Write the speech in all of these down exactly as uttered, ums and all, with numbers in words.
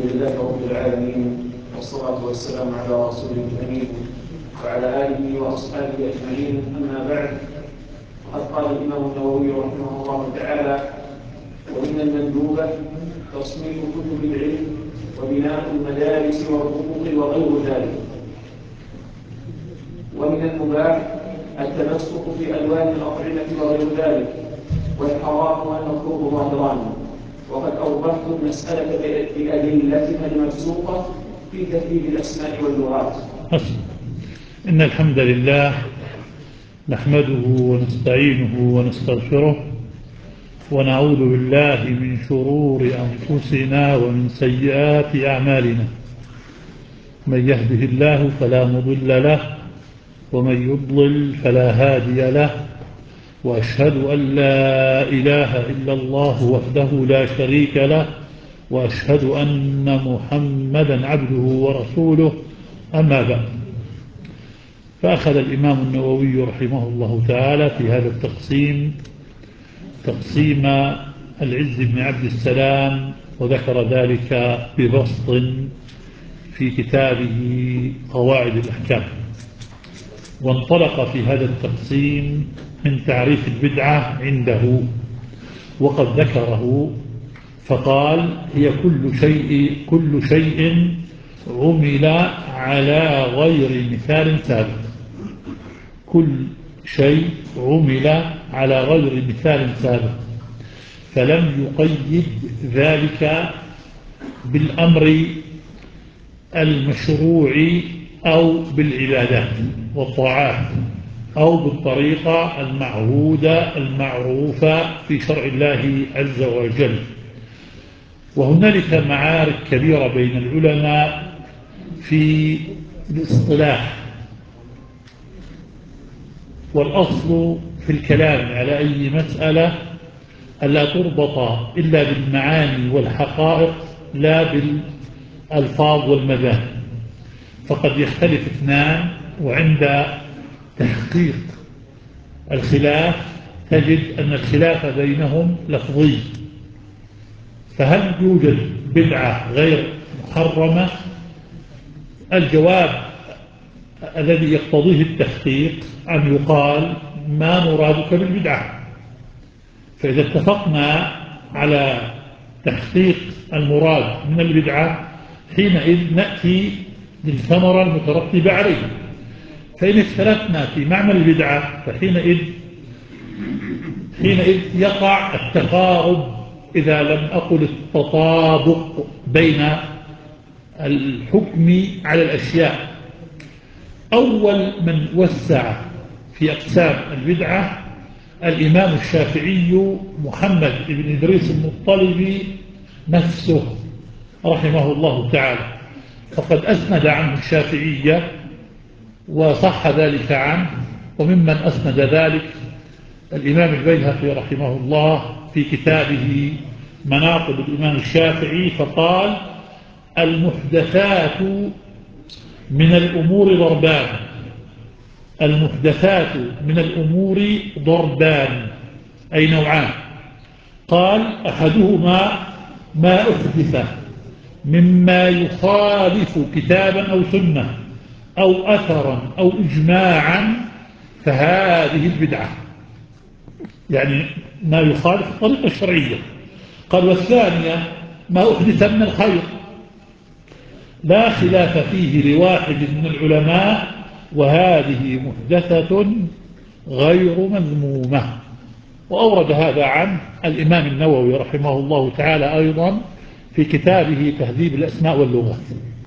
لله رب العالمين، والصلاة والسلام على رسوله الأمين وعلى آله وأصحابه أجمعين. أما بعد، فقد قال الإمام النووي رحمه الله تعالى: ومن المندوبة تصنيف كتب العلم وبناء المدارس والرقوق وغير ذلك. ومن المباح التمسك في ألوان الأطعمة وغير ذلك، والحرام والمكروه ظاهران. وقد أوضحت المسألة بأدلتها المبسوطة في تهذيب الأسماء واللغات. إن الحمد لله نحمده ونستعينه ونستغفره، ونعوذ بالله من شرور أنفسنا ومن سيئات أعمالنا. من يهده الله فلا مضل له، ومن يضلل فلا هادي له، وأشهد أن لا إله إلا الله وحده لا شريك له، وأشهد أن محمدا عبده ورسوله. أما بعد، فأخذ الإمام النووي رحمه الله تعالى في هذا التقسيم تقسيم العز بن عبد السلام، وذكر ذلك ببسط في كتابه قواعد الأحكام. وانطلق في هذا التقسيم من تعريف البدعة عنده، وقد ذكره فقال: هي كل شيء كل شيء عمل على غير مثال سابق. كل شيء عمل على غير مثال سابق، فلم يقيد ذلك بالأمر المشروع أو بالعبادات والطاعات أو بالطريقة المعهودة المعروفة في شرع الله عز وجل. وهنالك معارك كبيرة بين العلماء في الاصطلاح، والأصل في الكلام على أي مسألة ألا تربط إلا بالمعاني والحقائق لا بالألفاظ والمذاهب. فقد يختلف اثنان، وعند تحقيق الخلاف تجد أن الخلاف بينهم لفظي. فهل يوجد بدعة غير محرمة؟ الجواب الذي يقتضيه التحقيق أن يقال: ما مرادك بالبدعة؟ فإذا اتفقنا على تحقيق المراد من البدعة، حينئذ نأتي للثمرة المترتبة عليه. فإن اختلفنا في معنى البدعة فحينئذ حينئذ يقع التقارب، إذا لم أقل التطابق، بين الحكم على الأشياء. أول من وسع في أقسام البدعة الإمام الشافعي محمد بن إدريس المطلبي نفسه رحمه الله تعالى. فقد أسند عنه الشافعية وصح ذلك عنه. وممن أسند ذلك الإمام البيهقي رحمه الله في كتابه مناقب الإمام الشافعي، فقال: المحدثات من الأمور ضربان. المحدثات من الأمور ضربان، أي نوعان. قال: أحدهما ما أحدث مما يخالف كتابا أو سنة أو أثرا أو إجماعا، فهذه البدعة، يعني ما يخالف الطريقة الشرعية. قال: والثانية ما أحدث من الخير لا خلاف فيه لواحد من العلماء، وهذه محدثة غير مذمومة. وأورد هذا عن الإمام النووي رحمه الله تعالى أيضا في كتابه تهذيب الأسماء واللغات.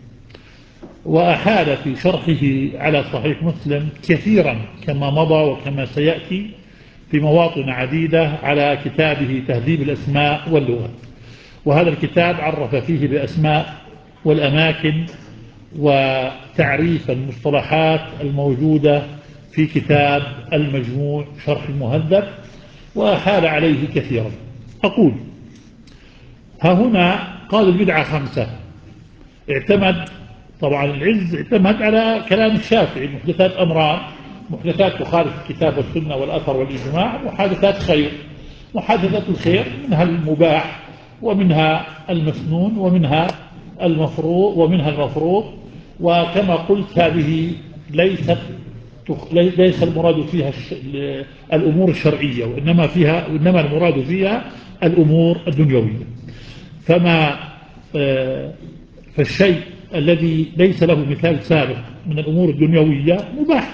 وأحال في شرحه على صحيح مسلم كثيرا كما مضى وكما سيأتي في مواطن عديدة على كتابه تهذيب الأسماء واللغات. وهذا الكتاب عرف فيه بأسماء والأماكن وتعريف المصطلحات الموجودة في كتاب المجموع شرح المهذب، وأحال عليه كثيرا. أقول: ها هنا قال البدعة خمسة. اعتمد طبعا العز اعتمد على كلام الشافعي: المحدثات أمران، محدثات تخالف الكتاب والسنة والأثر والإجماع، محادثات خير. محادثات الخير منها المباح ومنها المسنون ومنها المفروض ومنها المفروض. وكما قلت هذه ليست ليس المراد فيها الأمور الشرعية، وإنما فيها وإنما المراد فيها الأمور الدنيوية. فما فالشيء الذي ليس له مثال سابق من الأمور الدنيوية مباح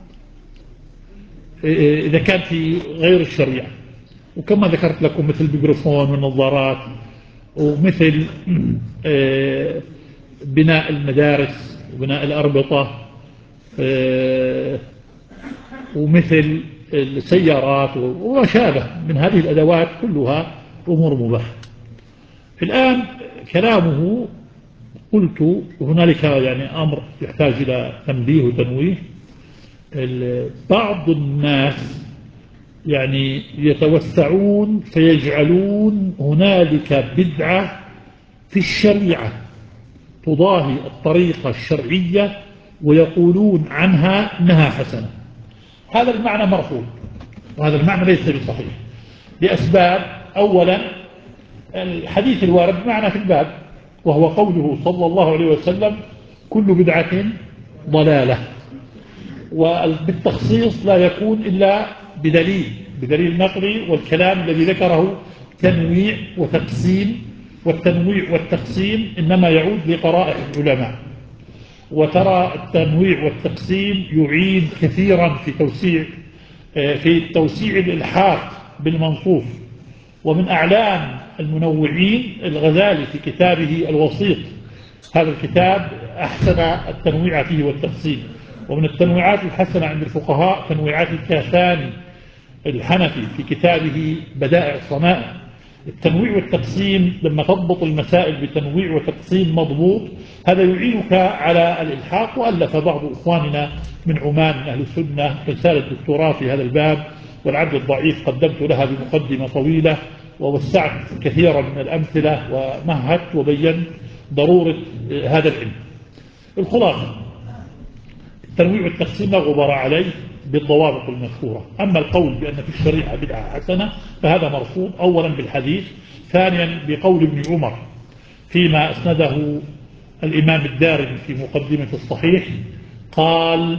إذا كان في غير الشريعة. وكما ذكرت لكم مثل الميكروفون والنظارات، ومثل بناء المدارس وبناء الأربطة، ومثل السيارات وما شابه من هذه الأدوات كلها أمور مباحة. الآن كلامه قلت هنالك يعني أمر يحتاج إلى تنبيه وتنويه. بعض الناس يعني يتوسعون فيجعلون هنالك بدعة في الشريعة تضاهي الطريقة الشرعية ويقولون عنها أنها حسنة. هذا المعنى مرفوض، وهذا المعنى ليس بصحيح لأسباب. أولا الحديث الوارد معنا في الباب، وهو قوله صلى الله عليه وسلم كل بدعة ضلالة، وبالتخصيص لا يكون إلا بدليل بدليل نقلي. والكلام الذي ذكره تنويع وتقسيم، والتنويع والتقسيم إنما يعود لقرائح العلماء. وترى التنويع والتقسيم يعين كثيرا في توسيع في توسيع الإلحاق بالمنصوص. ومن أعلام المنوعين الغزالي في كتابه الوسيط، هذا الكتاب أحسن التنويع فيه والتقسيم. ومن التنويعات الحسنة عند الفقهاء تنويعات الكاساني الحنفي في كتابه بدائع الصنائع. التنويع والتقسيم لما تضبط المسائل بتنويع وتقسيم مضبوط هذا يعينك على الإلحاق. وألف بعض إخواننا من عمان من أهل السنة رسالة دكتوراه في هذا الباب، والعبد الضعيف قدمت لها بمقدمة طويلة ووسعت كثيرا من الأمثلة ومهدت وبينت ضرورة هذا العلم. الخلاصة التنويع والتقسيم لا غبار عليه بالضوابط المذكورة. أما القول بأن في الشريعة بدعة حسنة فهذا مرفوض، أولا بالحديث، ثانيا بقول ابن عمر فيما أسنده الإمام الدارمي في مقدمة الصحيح، قال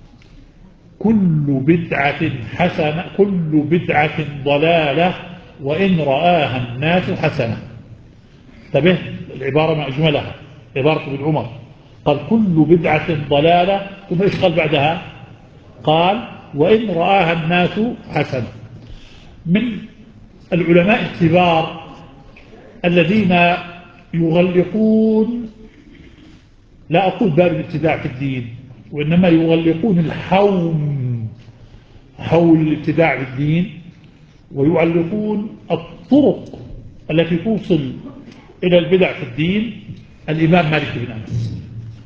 كل بدعة حسنة كل بدعة ضلالة وإن رآها الناس حسنة. انتبه العبارة ما أجملها، عبارة ابن عمر قال كل بدعة ضلالة، ثم إيش قال بعدها؟ قال وإن رآها الناس حسنة. من العلماء الكبار الذين يغلقون، لا أقول باب الابتداع في الدين، وإنما يغلقون الحوم حول الابتداع في الدين، ويعلقون الطرق التي توصل إلى البدع في الدين، الإمام مالك بن أنس.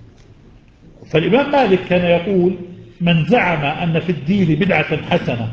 فالإمام مالك كان يقول من زعم أن في الدين بدعة حسنة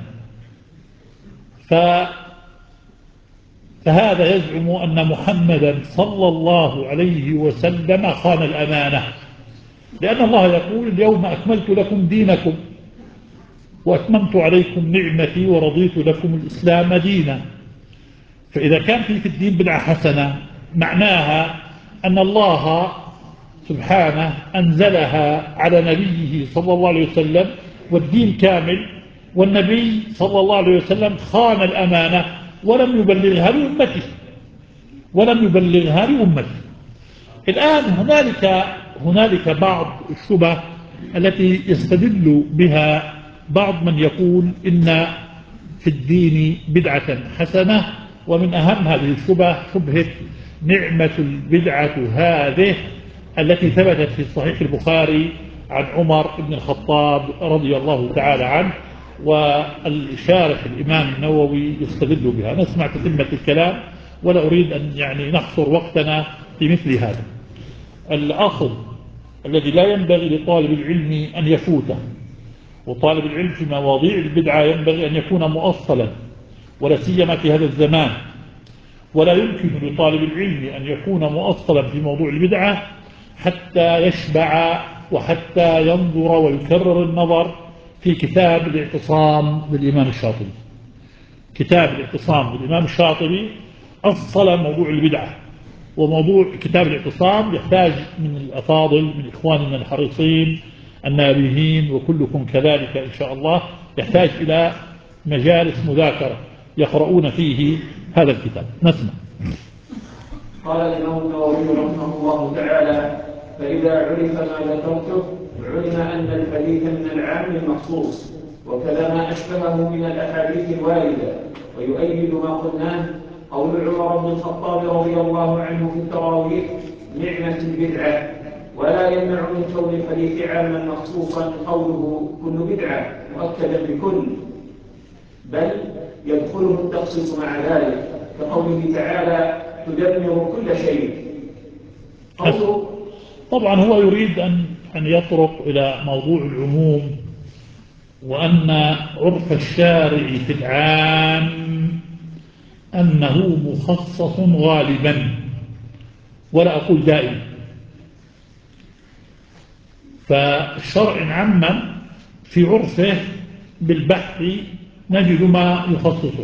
فهذا يزعم أن محمدا صلى الله عليه وسلم خان الأمانة، لأن الله يقول اليوم أكملت لكم دينكم وأتممت عليكم نعمتي ورضيت لكم الإسلام دينا. فإذا كان في في الدين بدعة حسنة معناها أن الله سبحانه أنزلها على نبيه صلى الله عليه وسلم والدين كامل، والنبي صلى الله عليه وسلم خان الأمانة ولم يبلغها لأمته ولم يبلغها لأمته. الآن هنالك هنالك بعض الشبه التي يستدل بها بعض من يقول إن في الدين بدعة حسنة، ومن أهم هذه الشبه شبهة نعمة البدعة هذه التي ثبتت في صحيح البخاري عن عمر بن الخطاب رضي الله تعالى عنه، والشارح الإمام النووي يستدل بها. نسمع تتمة الكلام ولا أريد أن يعني نحصر وقتنا في مثل هذا. الأصل الذي لا ينبغي لطالب العلم أن يفوته، وطالب العلم في مواضيع البدعة ينبغي أن يكون مؤصلا، ولا سيما في هذا الزمان. ولا يمكن لطالب العلم أن يكون مؤصلا في موضوع البدعة حتى يشبع وحتى ينظر ويكرر النظر في كتاب الاعتصام للإمام الشاطبي. كتاب الاعتصام للإمام الشاطبي أصل موضوع البدعة وموضوع كتاب الاعتصام يحتاج من الأفاضل من إخواننا الحريصين النابهين وكلكم كذلك إن شاء الله يحتاج إلى مجالس مذاكرة يقرؤون فيه هذا الكتاب. نسمع. قال الإمام النووي رحمه الله تعالى: فإذا عرف ما ذكرته علم أن الحديث من العام المخصوص، وكذا ما أشبهه من الأحاديث الواردة. ويؤيد ما قلناه قول عمر بن الخطاب رضي الله عنه في التراويح: نعمة البدعة. ولا يمنع من كون الحديث عاما مخصوصا قوله كل بدعة مؤكدا بكل، بل يدخله التخصيص مع ذلك، كقوله تعالى: تدمر كل شيء. طبعا هو يريد أن أن يطرق إلى موضوع العموم، وأن عرف الشارع في العام أنه مخصص غالبا ولا أقول دائما. فالشرع عما في عرفه بالبحث نجد ما يخصصه،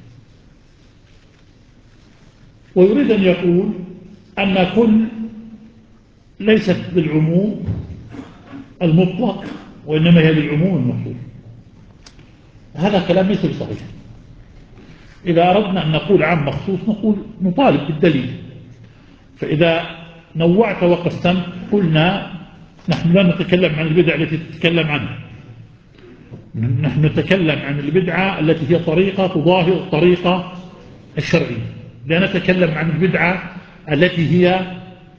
ويريد أن يقول أن كل ليست بالعموم المطلق، وإنما هي بالعموم المخصوص. هذا كلام ليس بصحيح. إذا أردنا أن نقول عام مخصوص نقول نطالب بالدليل. فإذا نوعت وقسمت قلنا نحن لا نتكلم عن البدع التي تتكلم عنها، نحن نتكلم عن البدعة التي هي طريقة تضاهي الطريقة الشرعية. لا نتكلم عن البدعة التي هي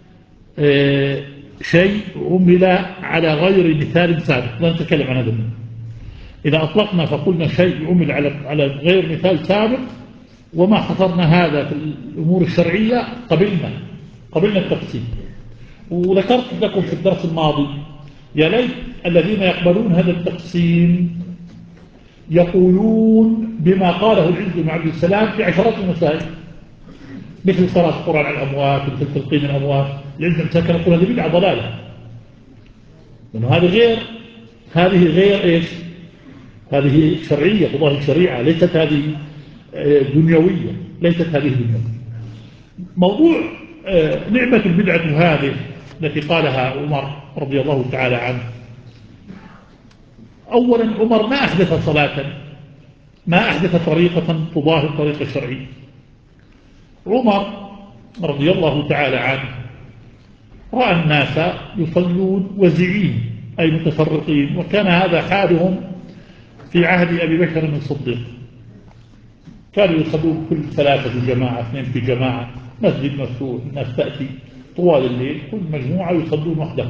شيء عمل على غير مثال سابق، لا نتكلم عن هذا منه. إذا أطلقنا فقلنا شيء عمل على على غير مثال سابق وما حصرنا هذا في الأمور الشرعية قبلنا قبلنا التقسيم. وذكرت لكم في الدرس الماضي يا ليت الذين يقبلون هذا التقسيم يقولون بما قاله العز بن عبد السلام في عشرات المسائل، مثل قراءة القرآن على الأموات، مثل تلقين الأموات. العز بن سكن يقول هذه بدعة ضلالة، لأنه هذه غير هذه غير إيش؟ هذه شرعية تضاهي الشريعة، ليست هذه دنيوية، ليست هذه دنيوية. موضوع نعمة البدعة هذه التي قالها عمر رضي الله تعالى عنه. أولا عمر ما أحدث صلاة، ما أحدث طريقة تضاهي الطريقة الشرعية. عمر رضي الله تعالى عنه رأى الناس يصلون وزعين أي متفرقين، وكان هذا حالهم في عهد أبي بكر الصديق. كانوا يصلون كل ثلاثة في جماعة، اثنين في جماعة، مسجد مفتوح، الناس تأتي طوال الليل كل مجموعة يصلون وحدهم.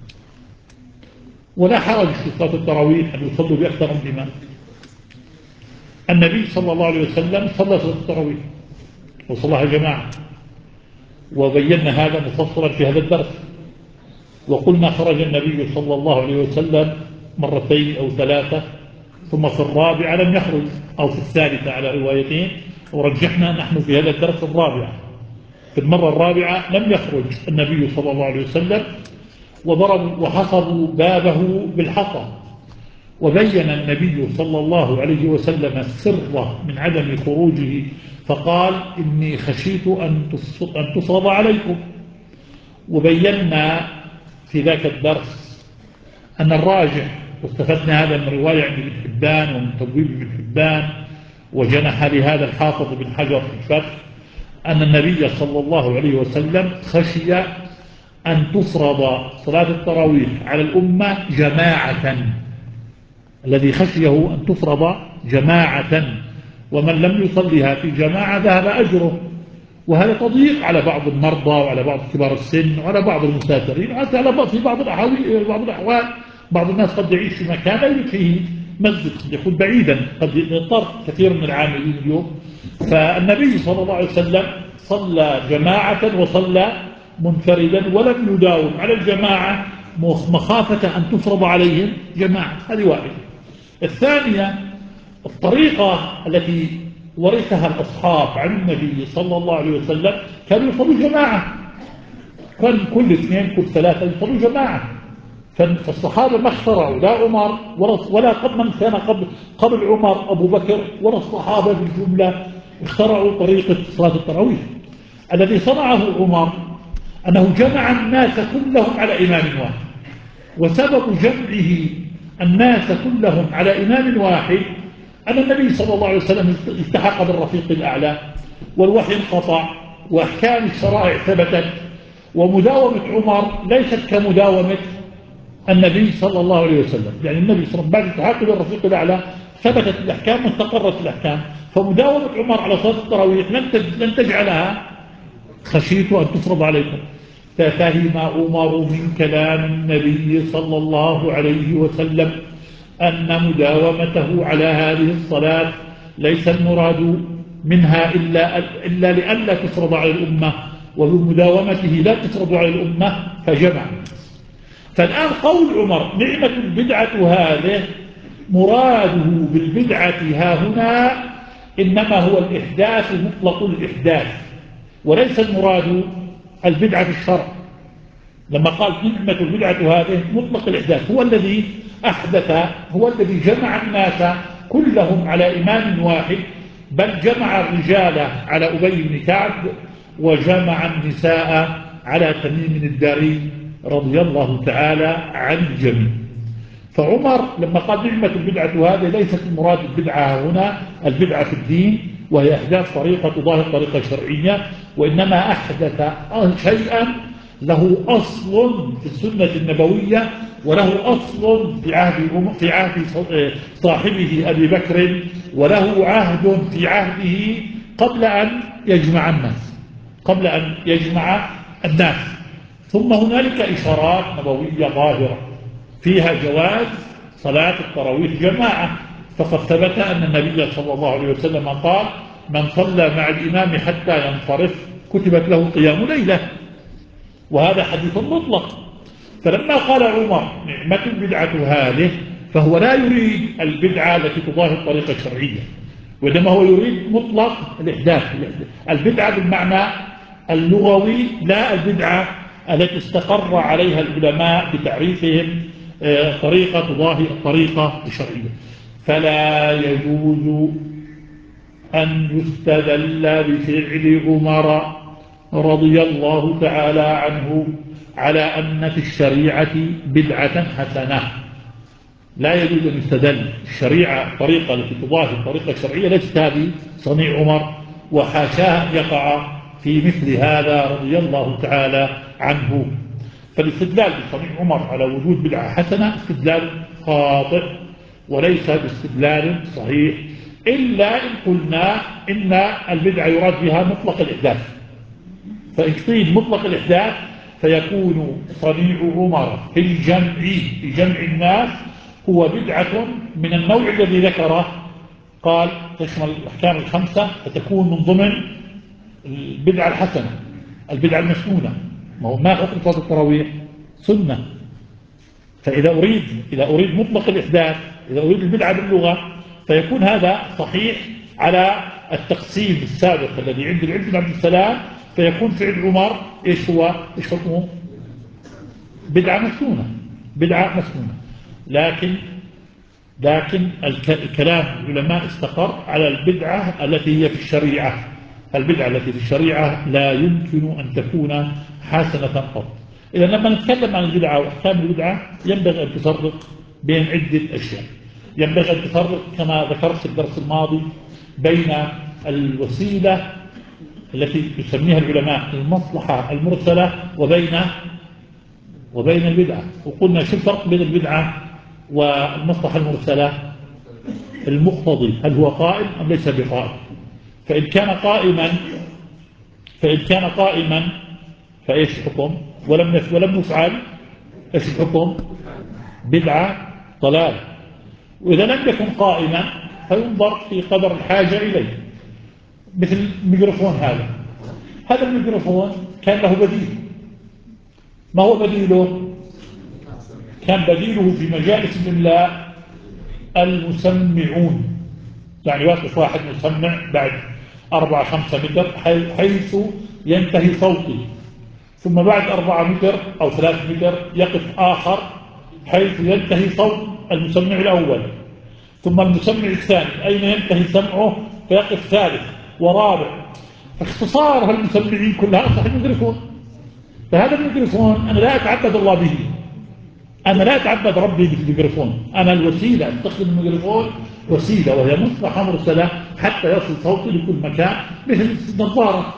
ولا حرج في صلاة التراويح أن يصلوا بأكثر من إمام. النبي صلى الله عليه وسلم صلى صلاة التراويح وصلاها جماعة، وبينا هذا مفصلا في هذا الدرس. وقلنا خرج النبي صلى الله عليه وسلم مرتين أو ثلاثة، ثم في الرابعة لم يخرج، أو في الثالثة على روايتين، ورجحنا نحن في هذا الدرس الرابعة. في المرة الرابعة لم يخرج النبي صلى الله عليه وسلم، وضربوا وحصروا بابه بالحصى. وبين النبي صلى الله عليه وسلم السر من عدم خروجه، فقال إني خشيت أن تصرض عليكم. وبينا في ذاك الدرس أن الراجح، واستفدنا هذا من رواية عن ابن حبان ومن تبويب ابن حبان، وجنح لهذا الحافظ بن حجر في الفتح، أن النبي صلى الله عليه وسلم خشي أن تفرض صلاة التراويح على الأمة جماعة، الذي خشيه أن تفرض جماعة، ومن لم يصليها في جماعة ذهب أجره. وهذا تضييق على بعض المرضى وعلى بعض كبار السن وعلى بعض المسافرين، وحتى على في بعض الأحوال بعض الأحوال بعض الناس قد يعيش في مكان لا يوجد فيه مسجد، قد يكون بعيدا، قد يضطر كثير من العاملين اليوم. فالنبي صلى الله عليه وسلم صلى جماعة وصلى منفردا، ولم يداوم على الجماعة مخافة أن تفرض عليهم جماعة. هذه واحدة. الثانية الطريقة التي ورثها الأصحاب عن النبي صلى الله عليه وسلم، كانوا يصلوا جماعة، كان كل اثنين كل ثلاثة يصلوا جماعة. فالصحابة ما اخترعوا، لا عمر ولا قبل من كان قبل قبل عمر أبو بكر ولا الصحابة بالجملة اخترعوا طريقة صلاة التراويح. الذي صنعه عمر أنه جمع الناس كلهم على إمام واحد، وسبب جمعه الناس كلهم على إمام واحد أن النبي صلى الله عليه وسلم التحق بالرفيق الأعلى، والوحي انقطع، وأحكام الشرائع ثبتت، ومداومة عمر ليست كمداومة النبي صلى الله عليه وسلم. يعني النبي صلى الله عليه وسلم بعد التحق بالرفيق الأعلى ثبتت الأحكام واستقرت الأحكام، فمداومة عمر على صلاة التراويح لن تجعلها خشيت أن تفرض عليكم. ففهم عمر من كلام النبي صلى الله عليه وسلم أن مداومته على هذه الصلاة ليس المراد منها إلا, إلا لئلا تفرض على الأمة، وبمداومته لا تفرض على الأمة، فجمع. فالآن قول عمر نعمة البدعة هذه، مراده بالبدعة ها هنا إنما هو الإحداث مطلق الإحداث، وليس المراد البدعة في الشرع. لما قال نعمة البدعة هذه مطلق الإحداث، هو الذي أحدث، هو الذي جمع الناس كلهم على إمام واحد، بل جمع الرجال على أبي بن كعب، وجمع النساء على تميم الداري رضي الله تعالى عن الجميع. فعمر لما قال نعمة البدعة هذه ليست المراد البدعة هنا البدعة في الدين، وهي إحداث طريقة تضاهي الطريقة الشرعية، وإنما أحدث شيئا له أصل في السنة النبوية، وله أصل في عهد في عهد صاحبه أبي بكر، وله عهد في عهده قبل أن يجمع الناس قبل أن يجمع الناس ثم هنالك إشارات نبوية ظاهرة فيها جواز صلاة التراويح جماعة، فقد ثبت أن النبي صلى الله عليه وسلم قال من صلى مع الإمام حتى ينصرف كتبت له قيام ليلة، وهذا حديث مطلق. فلما قال عمر نعمة البدعة هذه، فهو لا يريد البدعة التي تضاهي الطريقة الشرعية، وإنما هو يريد مطلق الإحداث، البدعة بالمعنى اللغوي، لا البدعة التي استقر عليها العلماء بتعريفهم طريقة تضاهي الطريقة الشرعية. فلا يجوز أن يستدل بفعل عمر رضي الله تعالى عنه على أن في الشريعة بدعة حسنة. لا يجوز أن يستدل الشريعة الطريقة التي تضاهي الطريقة الشرعية ليست هذه صنيع عمر، وحاشاه أن يقع في مثل هذا رضي الله تعالى عنه. فالاستدلال بصنيع عمر على وجود بدعة حسنة استدلال خاطئ وليس باستدلال صحيح، إلا إن قلنا إن البدعة يراد بها مطلق الإحداث. فإن قيل مطلق الإحداث فيكون صنيع عمر في الجمع في جمع الناس هو بدعة من النوع الذي ذكره، قال تشمل الأحكام الخمسة، فتكون من ضمن البدعة الحسنة البدعة المسنونة. ما هو ما حكم صلاة التراويح؟ سنة. فإذا أريد إذا أريد مطلق الإحداث، إذا أريد البدعة باللغة، فيكون هذا صحيح على التقسيم السابق الذي عند العز بن عبد السلام، فيكون فعل عمر إيش هو؟ إيش حكمه؟ بدعة مسنونة بدعة مسنونة. لكن لكن الكلام العلماء استقر على البدعة التي هي في الشريعة. البدعة التي في الشريعة لا يمكن أن تكون حسنة قط. إذا لما نتكلم عن البدعة وأحكام البدعة ينبغي أن تفرق بين عدة أشياء. ينبغي أن تفرق كما ذكرت في الدرس الماضي بين الوسيلة التي يسميها العلماء المصلحة المرسلة وبين وبين البدعة. وقلنا شو الفرق بين البدعة والمصلحة المرسلة؟ المقتضي، هل هو قائم أم ليس بقائم؟ فإن كان قائما فإن كان قائما فإيش الحكم؟ ولم ولم يفعل إيش الحكم؟ بدعة ضلال. وإذا لم يكن قائما فينظر في قدر الحاجة إليه. مثل الميكروفون هذا هذا الميكروفون كان له بديل. ما هو بديله؟ كان بديله في مجالس الإملاء المسمعون، يعني واقف واحد مسمع بعد أربعة خمسة متر حيث ينتهي صوتي، ثم بعد أربعة متر أو ثلاثة متر يقف آخر حيث ينتهي صوت المسمع الأول، ثم المسمع الثاني أين ينتهي سمعه فيقف ثالث ورابع. اختصار هالمسمعين كلها أصبح الميكروفون. فهذا الميكروفون أنا لا أتعبد الله به، أنا لا أتعبد ربي بالميكروفون، أنا الوسيلة أستخدم الميكروفون وسيلة، وهي مصلحة مرسلة حتى يصل صوتي لكل مكان، مثل النظارة.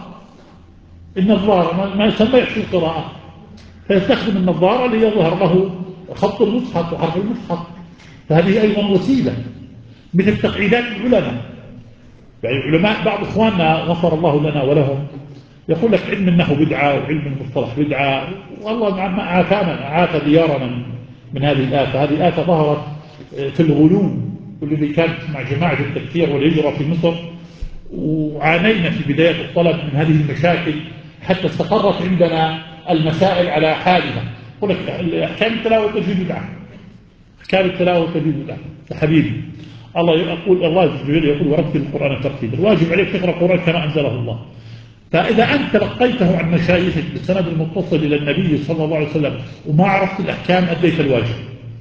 النظارة ما يسمى يحسن القراءة، فيستخدم النظارة ليظهر له خط المصحف وحرف المصحف، فهذه أيضا وسيلة. مثل تقعيدات العلماء، يعني العلماء بعض إخواننا غفر الله لنا ولهم يقول لك علم النحو بدعة وعلم المصطلح بدعة، والله ما عافانا عافى ديارنا من هذه الآفة. هذه الآفة ظهرت في الغلو والذي كانت مع جماعة التكفير والهجرة في مصر، وعانينا في بداية الطلب من هذه المشاكل حتى استقرت عندنا المسائل على حالها. يقول لك أحكام التلاوة تجي بدعة، أحكام التلاوة تجي بدعة. حبيبي الله يقول، الله يقول ورتل القرآن ترتيلا، الواجب عليك تقرأ القرآن كما أنزله الله. فإذا أنت لقيته عن مشايخك بالسند المتصل إلى النبي صلى الله عليه وسلم وما عرفت الأحكام أديت الواجب.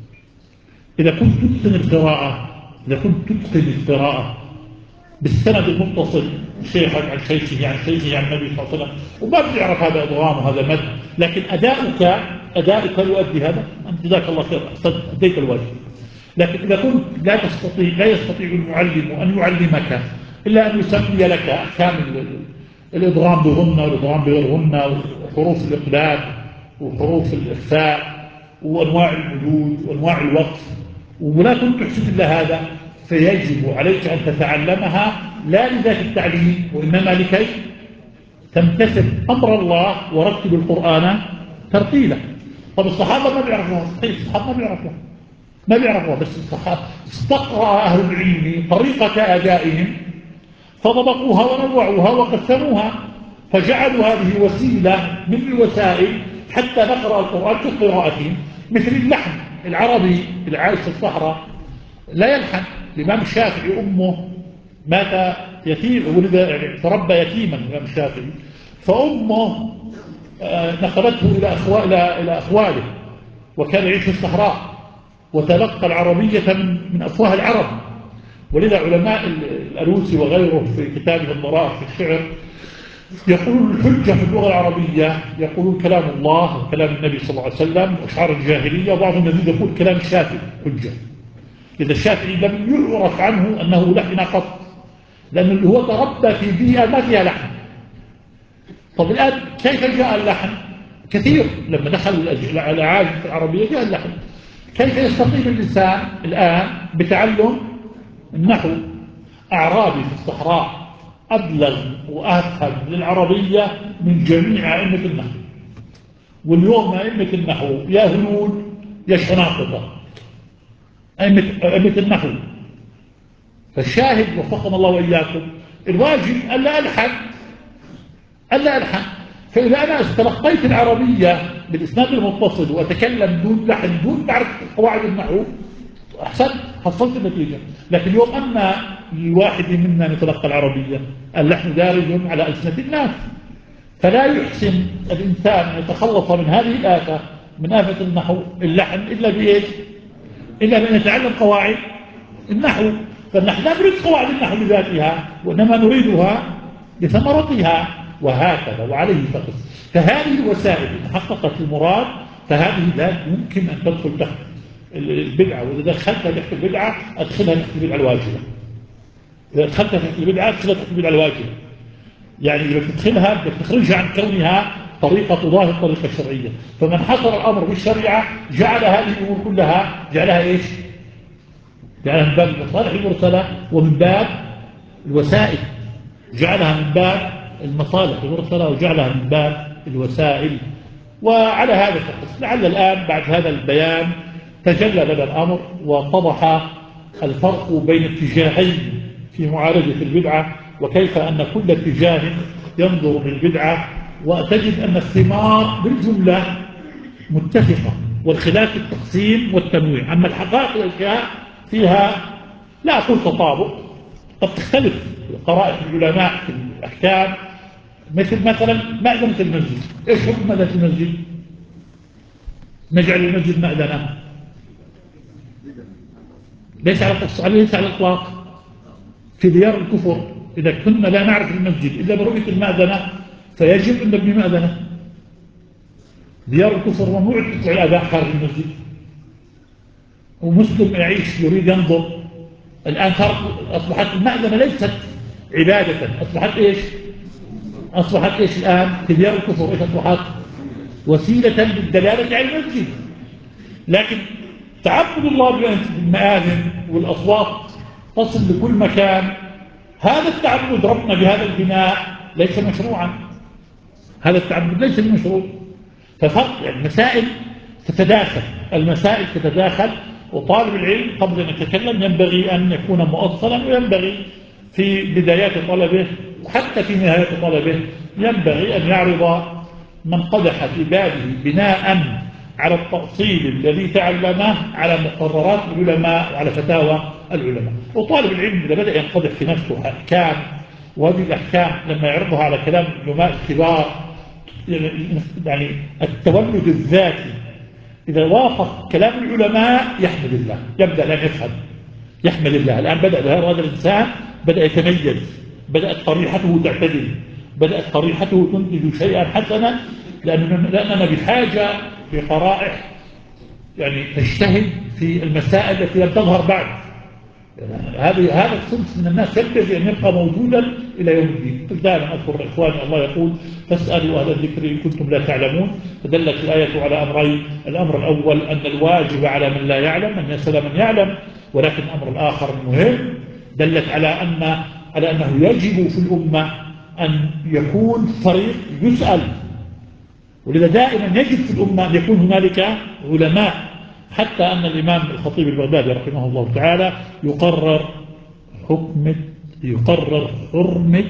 إذا كنت تتقن القراءة إذا كنت تتقن القراءة بالسند المتصل شيخك عن شيخه عن شيخه عن النبي صلى الله عليه وسلم، وما بتعرف هذا إضغام وهذا مد، لكن أداؤك أداؤك يؤدي هذا، أنت جزاك الله خير أحسنت أديت الواجب. لكن إذا كنت لا تستطيع لا يستطيع المعلم أن يعلمك إلا أن يسمي لك أحكام الإضغام بغنة والإضغام بغير غنة وحروف الإقلاب وحروف الإخفاء وأنواع المدود وأنواع الوقف، ولا كنت تحسن إلا هذا، فيجب عليك أن تتعلمها لا لذات التعليم وإنما لكي تمتثل أمر الله ورتب القرآن ترتيلا. طب الصحابة ما بيعرفوها، صحيح الصحابة ما بيعرفوها ما بيعرفوها بس الصحابة استقرأ أهل العلم طريقة أدائهم فضبطوها ونوعوها وقسموها، فجعلوا هذه وسيلة من الوسائل حتى نقرأ القرآن في قراءتهم. مثل اللحن العربي العايش في الصحراء لا يلحن. الإمام الشافعي أمه مات يتيم، ولد يعني تربى يتيما الإمام الشافعي، فأمه نقلته إلى أخوال إلى إلى أخواله، وكان يعيش في الصحراء وتلقى العربية من من أفواه العرب. ولذا علماء الألوسي وغيره في كتابه الضرائر في الشعر يقولون الحجة في اللغة العربية، يقولون كلام الله وكلام النبي صلى الله عليه وسلم وأشعار الجاهلية، وبعضهم يزيد يقول كلام الشافعي حجة. إذا الشافعي لم يعرف عنه أنه لحن قط، لأن اللي هو تربى في بيئة ما فيها لحن. طب الآن كيف جاء اللحن؟ كثير لما دخل الأعاجم في العربية جاء اللحن. كيف يستطيع الإنسان الآن بتعلم النحو؟ أعرابي في الصحراء أبلغ وأفهم للعربية من جميع أئمة النحو، واليوم أئمة النحو يا هنود يا شناقطة أئمة أئمة النحو. فالشاهد وفقنا الله وإياكم الواجب ألا ألحن ألا ألحن. فإذا أنا استلقيت العربية بالإسناد المتصل وأتكلم دون لحن دون معرفة قواعد النحو أحسن حصلت النتيجة. لكن اليوم أما الواحد منا يتلقى العربية اللحن دارج على ألسنة الناس، فلا يحسن الإنسان أن يتخلص من هذه الآفة من آفة النحو اللحن إلا بإيش؟ إلا بأن يتعلم قواعد النحو. فنحن لا نريد قواعد النحو لذاتها وإنما نريدها لثمرتها، وهكذا وعليه فقس. فهذه الوسائل إن حققت المراد فهذه لا يمكن أن تدخل تحت البدعة، وإذا دخلتها تحت البدعة أدخلها تحت البدعة الواجبة. إذا دخلتها تحت البدعة أدخلها تحت البدعة الواجبة، يعني إذا تدخلها بتخرجها عن كونها طريقة تضاهي الطريقة الشرعية. فمن حصر الأمر بالشريعة جعل هذه الأمور كلها جعلها إيش؟ جعلها من باب المصالح المرسلة ومن باب الوسائل، جعلها من باب المصالح المرسلة وجعلها من باب الوسائل. وعلى هذا التخصص لعل الآن بعد هذا البيان تجلى لنا الأمر واتضح الفرق بين اتجاهين في معالجة البدعة، وكيف أن كل اتجاه ينظر للبدعة وتجد أن الثمار بالجملة متفقة، والخلاف التقسيم والتنويع. أما الحقائق الأشياء فيها لا أقول تطابق، قد تختلف قراءة العلماء في الأحكام. مثل مثلا مأذنة المسجد، إيش حكم مأذنة المسجد؟ نجعل المسجد مأذنة ليس على ليس على الإطلاق في ديار الكفر إذا كنا لا نعرف المسجد إلا برؤية المأذنة فيجب أن نبني مأذنة. ديار الكفر ممنوع تطلع الآذان خارج المسجد، ومسلم يعيش يريد ينظر. الآن أصبحت المأذنة ليست عبادة، أصبحت إيش؟ أصبحت إيش الآن في ديار الكفر؟ إيش أصبحت؟ وسيلة للدلالة على المسجد. لكن تعبد الله بالمآذن والأصوات تصل لكل مكان، هذا التعبد ربنا بهذا البناء ليس مشروعا، هذا التعبد ليس بمشروع. ففرق يعني المسائل تتداخل، المسائل تتداخل، وطالب العلم قبل أن يتكلم ينبغي أن يكون مؤصلا، وينبغي في بدايات طلبه وحتى في نهاية طلبه ينبغي أن يعرض من قدح في بابه بناء على التأصيل الذي تعلمه على مقررات العلماء وعلى فتاوى العلماء. وطالب العلم إذا بدأ ينقدح في نفسه أحكام، وهذه الأحكام لما يعرضها على كلام العلماء الكبار، يعني التولد الذاتي إذا وافق كلام العلماء يحمد الله، يبدأ الآن يفهم، يحمد الله. الآن بدأ هذا الإنسان بدأ يتميز، بدأت طريحته تعتدل، بدأت طريحته تنتج شيئا حسنا، لأننا, لأننا بحاجة لقرائح يعني تجتهد في المسائل التي لم تظهر بعد. هذه هذا الصنف من الناس ينبغي أن يبقى موجودا إلى يوم الدين. دائما أذكر إخواني الله يقول فاسألوا أهل الذكر إن كنتم لا تعلمون. فدلت الآية على أمرين: الأمر الأول أن الواجب على من لا يعلم أن يسأل من يعلم، ولكن الأمر الآخر المهم دلت على أن على أنه يجب في الأمة أن يكون فريق يسأل. ولذا دائما يجب في الأمة أن يكون هنالك علماء، حتى أن الإمام الخطيب البغدادي رحمه الله تعالى يقرر حكم يقرر حرمة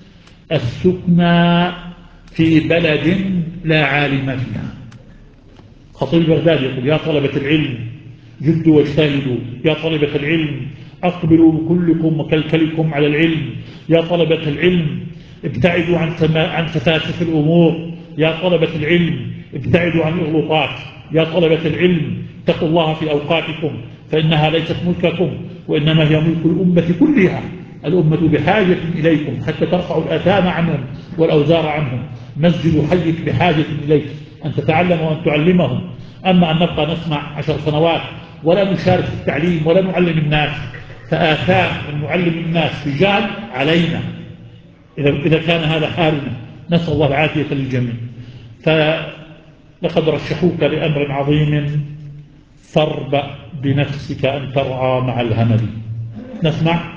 السكنى في بلد لا عالم فيها. الخطيب البغدادي يقول: يا طلبة العلم جدوا واجتهدوا، يا طلبة العلم أقبلوا كلكم وكلكلكم على العلم، يا طلبة العلم ابتعدوا عن عن تفاسف الأمور، يا طلبة العلم ابتعدوا عن الإغلاطات، يا طلبة العلم اتقوا الله في أوقاتكم فإنها ليست ملككم وإنما هي ملك الأمة كلها. الأمة بحاجة إليكم حتى ترفعوا الآثام عنهم والأوزار عنهم. مسجد حيك بحاجة إليك أن تتعلم وأن تعلمهم. أما أن نبقى نسمع عشر سنوات ولا نشارك في التعليم ولا نعلم الناس، فآثام أن نعلم الناس رجال علينا إذا إذا كان هذا حالنا. نسأل الله العافية للجميع. فلقد رشحوك لأمر عظيم فاربأ بنفسك أن ترعى مع الهمل. نسمع.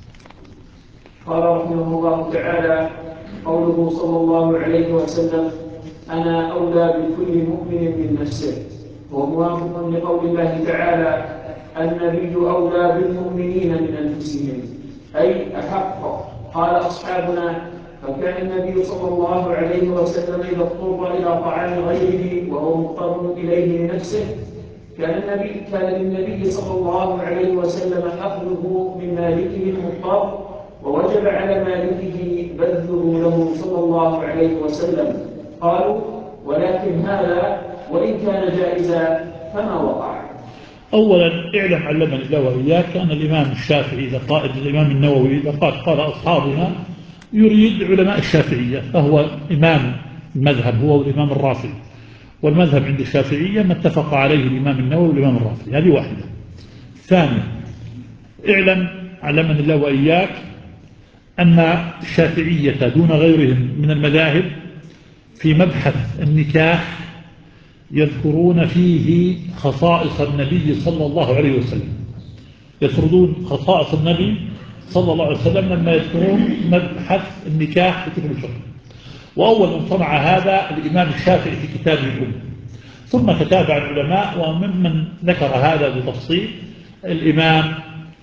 قال رحمه الله تعالى: قوله صلى الله عليه وسلم: أنا أولى بكل مؤمن من نفسه، وموافق لقول الله تعالى: النبي أولى بالمؤمنين من أنفسهم، أي أحق. قال أصحابنا: فكان النبي صلى الله عليه وسلم إذا اضطر إلى طعام غيره وهو مضطر إليه لنفسه كان النبي كان للنبي صلى الله عليه وسلم أخذه من مالكه المضطر، ووجب على مالكه بذله له صلى الله عليه وسلم. قالوا: ولكن هذا وإن كان جائزا فما وقع. أولا اعلم علمني الله وإياك أن الإمام الشافعي إذا قائد الإمام النووي إذا قال قال أصحابنا يريد علماء الشافعية، فهو إمام المذهب هو والإمام الرافعي، والمذهب عند الشافعية ما اتفق عليه الإمام النووي والإمام الرافعي. هذه واحدة. ثانيا اعلم علمني الله وإياك أن الشافعية دون غيرهم من المذاهب في مبحث النكاح يذكرون فيه خصائص النبي صلى الله عليه وسلم، يسردون خصائص النبي صلى الله عليه وسلم لما يذكرون مبحث النكاح في كتب الفقه. وأول من صنع هذا الإمام الشافعي في كتابه الأم، ثم تتابع العلماء، وممن ذكر هذا بتفصيل الإمام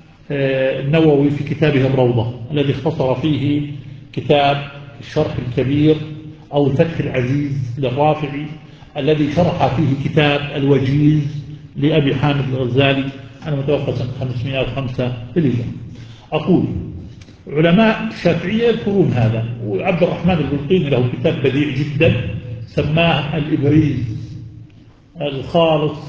النووي في كتابه الروضة الذي اختصر فيه كتاب الشرح الكبير أو الفتح العزيز للرافعي الذي شرح فيه كتاب الوجيز لأبي حامد الغزالي أنا متوفى سنة خمسمائة وخمسة للهجرة. أقول علماء الشافعية يذكرون هذا، وعبد الرحمن البلقيني له كتاب بديع جدا سماه الإبريز الخالص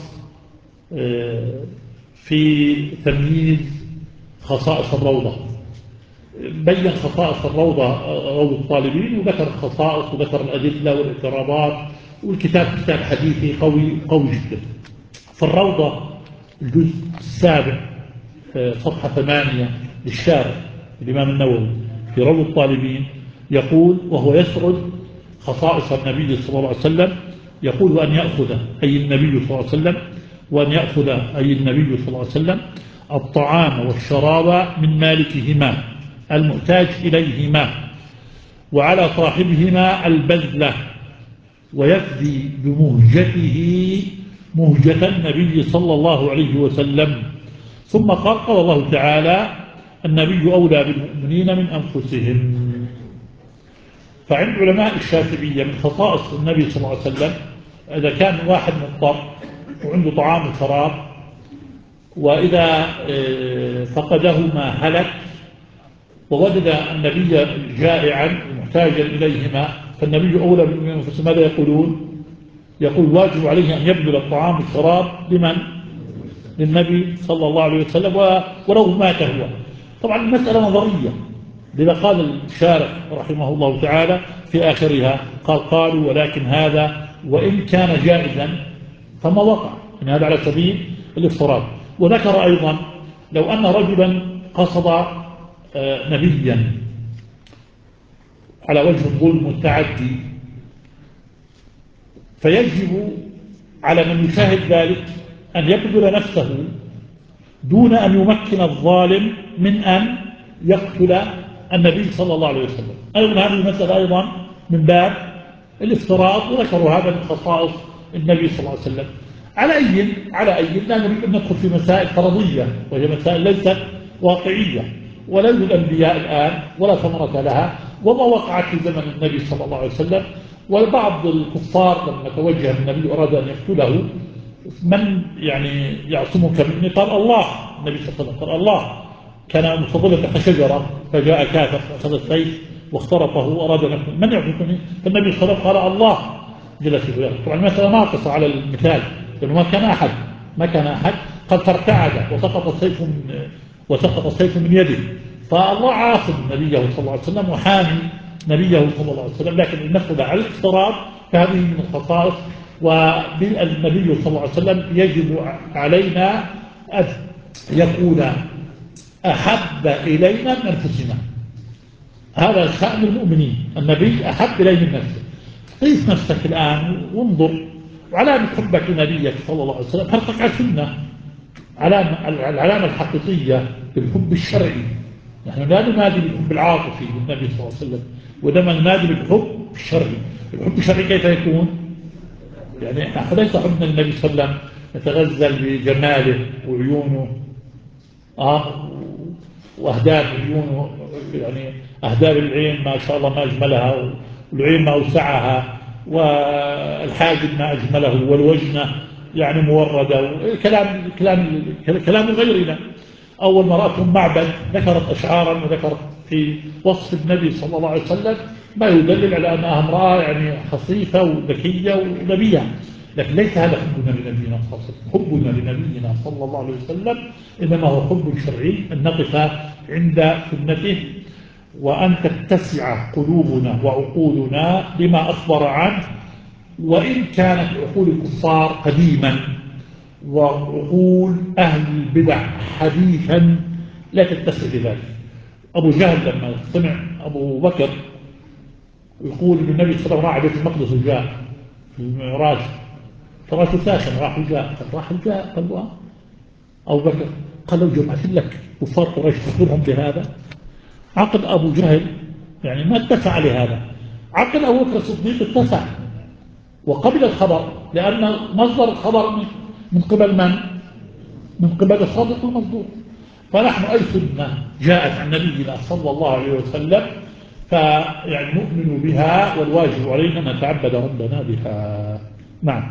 في تمييز خصائص الروضة. بين خصائص الروضة روض الطالبين، وذكر الخصائص وذكر الأدلة والاعتراضات، والكتاب كتاب حديثي قوي قوي جدا. في الروضة الجزء السابع صفحة ثمانية للشارع الإمام النووي في روض الطالبين يقول، وهو يسرد خصائص النبي صلى الله عليه وسلم، يقول: وأن يأخذ أي النبي صلى الله عليه وسلم وأن يأخذ أي النبي صلى الله عليه وسلم الطعام والشراب من مالكهما المحتاج إليهما، وعلى صاحبهما البذلة، ويفدي بمهجته مهجة النبي صلى الله عليه وسلم. ثم قال: قال الله تعالى: النبي أولى بالمؤمنين من أنفسهم. فعند علماء الشافعية من خصائص النبي صلى الله عليه وسلم، إذا كان واحد مضطر وعنده طعام وشراب، وإذا فقدهما هلك، ووجد النبي جائعا محتاجا إليهما، فالنبي أولى بالمؤمنين من أنفسهم. ماذا يقولون؟ يقول: واجب عليه أن يبذل الطعام والشراب لمن؟ للنبي صلى الله عليه وسلم، ولو مات هو. طبعا المسألة نظرية، لذا قال الشارح رحمه الله تعالى في آخرها، قال: قالوا ولكن هذا وإن كان جائزا فما وقع، يعني هذا على سبيل الافتراض. وذكر أيضا: لو أن رجلا قصد نبيا على وجه الظلم والتعدي، فيجب على من يشاهد ذلك أن يبذل نفسه دون أن يمكن الظالم من أن يقتل النبي صلى الله عليه وسلم. أيضا هذه المسألة أيضا من باب الافتراض، وذكروا هذا من خصائص النبي صلى الله عليه وسلم. على أي على أي لا نريد أن ندخل في مسائل فرضية، وهي مسائل ليست واقعية، ولا يوجد أنبياء الآن ولا ثمرة لها، وما وقعت في زمن النبي صلى الله عليه وسلم. وبعض الكفار لما توجه النبي أراد أن يقتله، من يعني يعصمك مني؟ قال: الله. النبي صلى الله عليه وسلم قال: الله. كان مستظل تحت شجرة فجاء كافر أخذ السيف واخترطه وأراد أن يقتله، من يعصمني؟ فالنبي صلى الله عليه وسلم قال: الله جل في علاه. طبعا المسألة ناقصة على المثال، لأنه ما كان أحد ما كان أحد قد فارتعد وسقط السيف من وسقط السيف من يده، فالله عاصم نبيه صلى الله عليه وسلم وحامي نبيه صلى الله عليه وسلم. لكن إن نأخذ على الافتراض فهذه من الخصائص. وبالنبي صلى الله عليه وسلم يجب علينا أن يكون أحب إلينا من أنفسنا. هذا شأن المؤمنين، النبي أحب إليه من نفسه. قيس نفسك الآن وانظر، وعلامة حبك لنبيك صلى الله عليه وسلم حرصك على السنة، علامة العلامة الحقيقية بالحب الشرعي. نحن لا ننادي بالحب العاطفي للنبي صلى الله عليه وسلم، وإنما ننادي بالحب الشرعي. الحب الشرعي كيف يكون؟ يعني نحن ليس حبنا للنبي صلى الله عليه وسلم نتغزل بجماله وعيونه آه وأهداب عيونه، يعني أهداب العين ما شاء الله ما أجملها، والعين ما أوسعها، والحاجب ما أجمله، والوجنة يعني موردة، كلام كلام كلام غيرنا. أول ما رأتهم معبد ذكرت أشعارا وذكرت في وصف النبي صلى الله عليه وسلم ما يدلل على أنها امرأة يعني خصيفة وذكية ونبية. لكن ليس هذا حبنا لنبينا صلى الله عليه وسلم. حبنا لنبينا صلى الله عليه وسلم إنما هو حب شرعي، أن نقف عند سنته، وأن تتسع قلوبنا وعقولنا لما أخبر عنه، وإن كانت عقول الكفار قديما وعقول أهل البدع حديثا لا تتسع لذلك. أبو جهل لما سمع أبو بكر يقول إن النبي صلى الله عليه وسلم راح بيت المقدس وجاء في المعراج، فراشه ساخن، راح وجاء، راح وجاء، قال له أبو بكر قال: لو جمعت لك كفار قريش تخبرهم بهذا؟ عقل أبو جهل يعني ما اتسع لهذا، عقل أبو بكر الصديق اتسع وقبل الخبر، لأن مصدر الخبر من قبل من؟ من قبل الصادق المصدوق. فنحن أي سنة جاءت عن نبينا صلى الله عليه وسلم فيعني نؤمن بها، والواجب علينا أن نتعبد ربنا بها. نعم.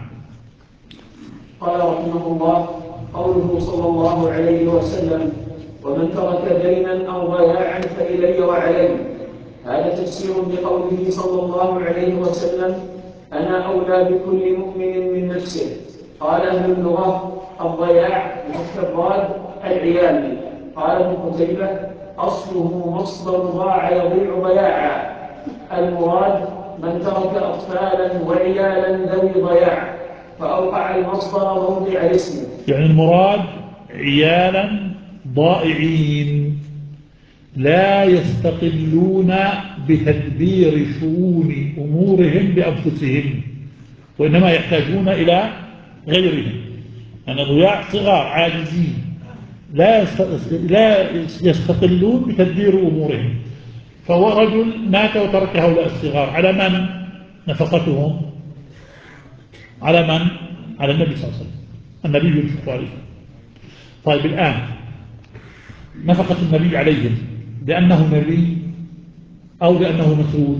قال رحمه الله: قوله صلى الله عليه وسلم: ومن ترك دينا أو ضياعا فإلي وعلي. هذا تفسير لقوله صلى الله عليه وسلم: أنا أولى بكل مؤمن من نفسه. قال أهل اللغة: الضياع بفتح الضاد العيال. قال ابن قتيبة: أصله مصدر ضاع يضيع ضياعا. المراد من ترك أطفالا وعيالا ذوي ضياع فأوقع المصدر موضع الاسم. يعني المراد عيالا ضائعين لا يستقلون بتدبير شؤون أمورهم بأنفسهم، وإنما يحتاجون إلى غيرهم. يعني ضياع صغار عاجزين لا لا يستقلون بتدبير أمورهم. فهو رجل مات وترك هؤلاء الصغار، على من نفقتهم؟ على من؟ على النبي صلى الله عليه وسلم. النبي ينفق عليهم. طيب الآن نفقة النبي عليهم لأنه نبي أو لأنه مسؤول؟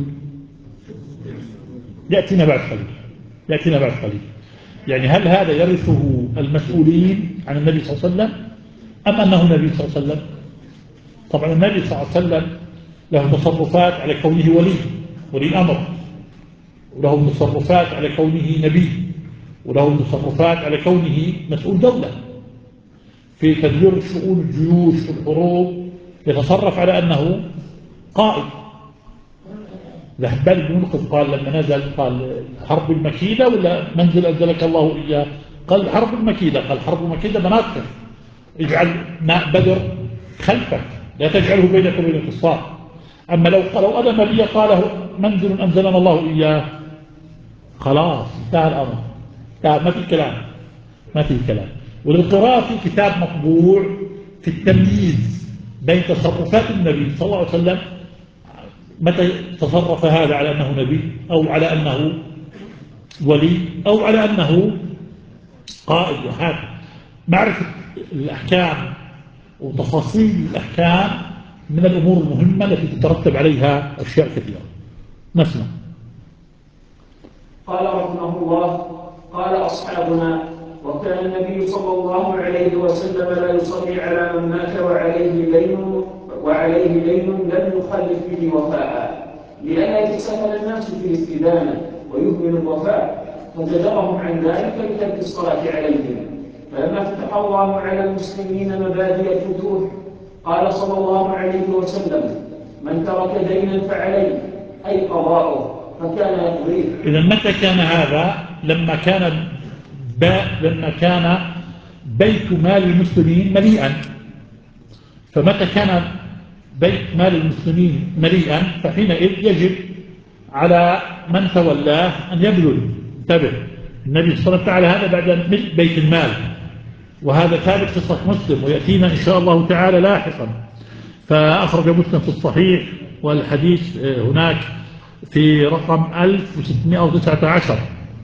يأتينا بعد قليل يأتينا بعد قليل يعني هل هذا يرثه المسؤولين عن النبي صلى الله عليه وسلم أم أنه نبي صلى الله عليه وسلم؟ طبعا النبي صلى الله عليه وسلم له تصرفات على كونه ولي ولي أمر، وله تصرفات على كونه نبي، وله تصرفات على كونه مسؤول دولة. في تدبير شؤون الجيوش والحروب يتصرف على أنه قائد. ذهبان بن منقذ قال لما نزل قال حرب المكيدة ولا منزل أنزلك الله إياه؟ قال حرب المكيدة. قال حرب المكيدة مناطق، اجعل ماء بدر خلفك لا تجعله بينك وبين الكفار. أما لو قالوا أنا نبي قاله منزل أنزلنا الله إياه خلاص انتهى الأمر، ما في كلام ما في كلام. وللقراءة في كتاب مطبوع في التمييز بين تصرفات النبي صلى الله عليه وسلم، متى تصرف هذا على أنه نبي أو على أنه ولي أو على أنه قائد. وهذا معرفة الأحكام وتفاصيل الأحكام من الأمور المهمة التي تترتب عليها أشياء كثيرة. نسمع. قال رحمه الله: قال أصحابنا: وكان النبي صلى الله عليه وسلم لا يصلي على من مات وعليه دين وعليه دين لم يخلف به وفاء، لئلا يتساهل الناس في الاستدانة ويهمل الوفاء، فزجرهم عن ذلك بترك الصلاة عليهم. فلما فتح الله على المسلمين مبادئ الفتوح قال صلى الله عليه وسلم: من ترك دينا فعليه، أي قضاؤه، فكان يقضيه. إذا متى كان هذا؟ لما كان لما كان بيت مال المسلمين مليئا. فمتى كان بيت مال المسلمين مليئا فحينئذ يجب على من تولاه أن يبذل. انتبه، النبي صلى الله عليه وسلم هذا بعد ملء بيت المال، وهذا ثابت في صحيح مسلم ويأتينا إن شاء الله تعالى لاحقا. فأخرج مسلم في الصحيح، والحديث هناك في رقم ألف وستمائة وتسعة عشر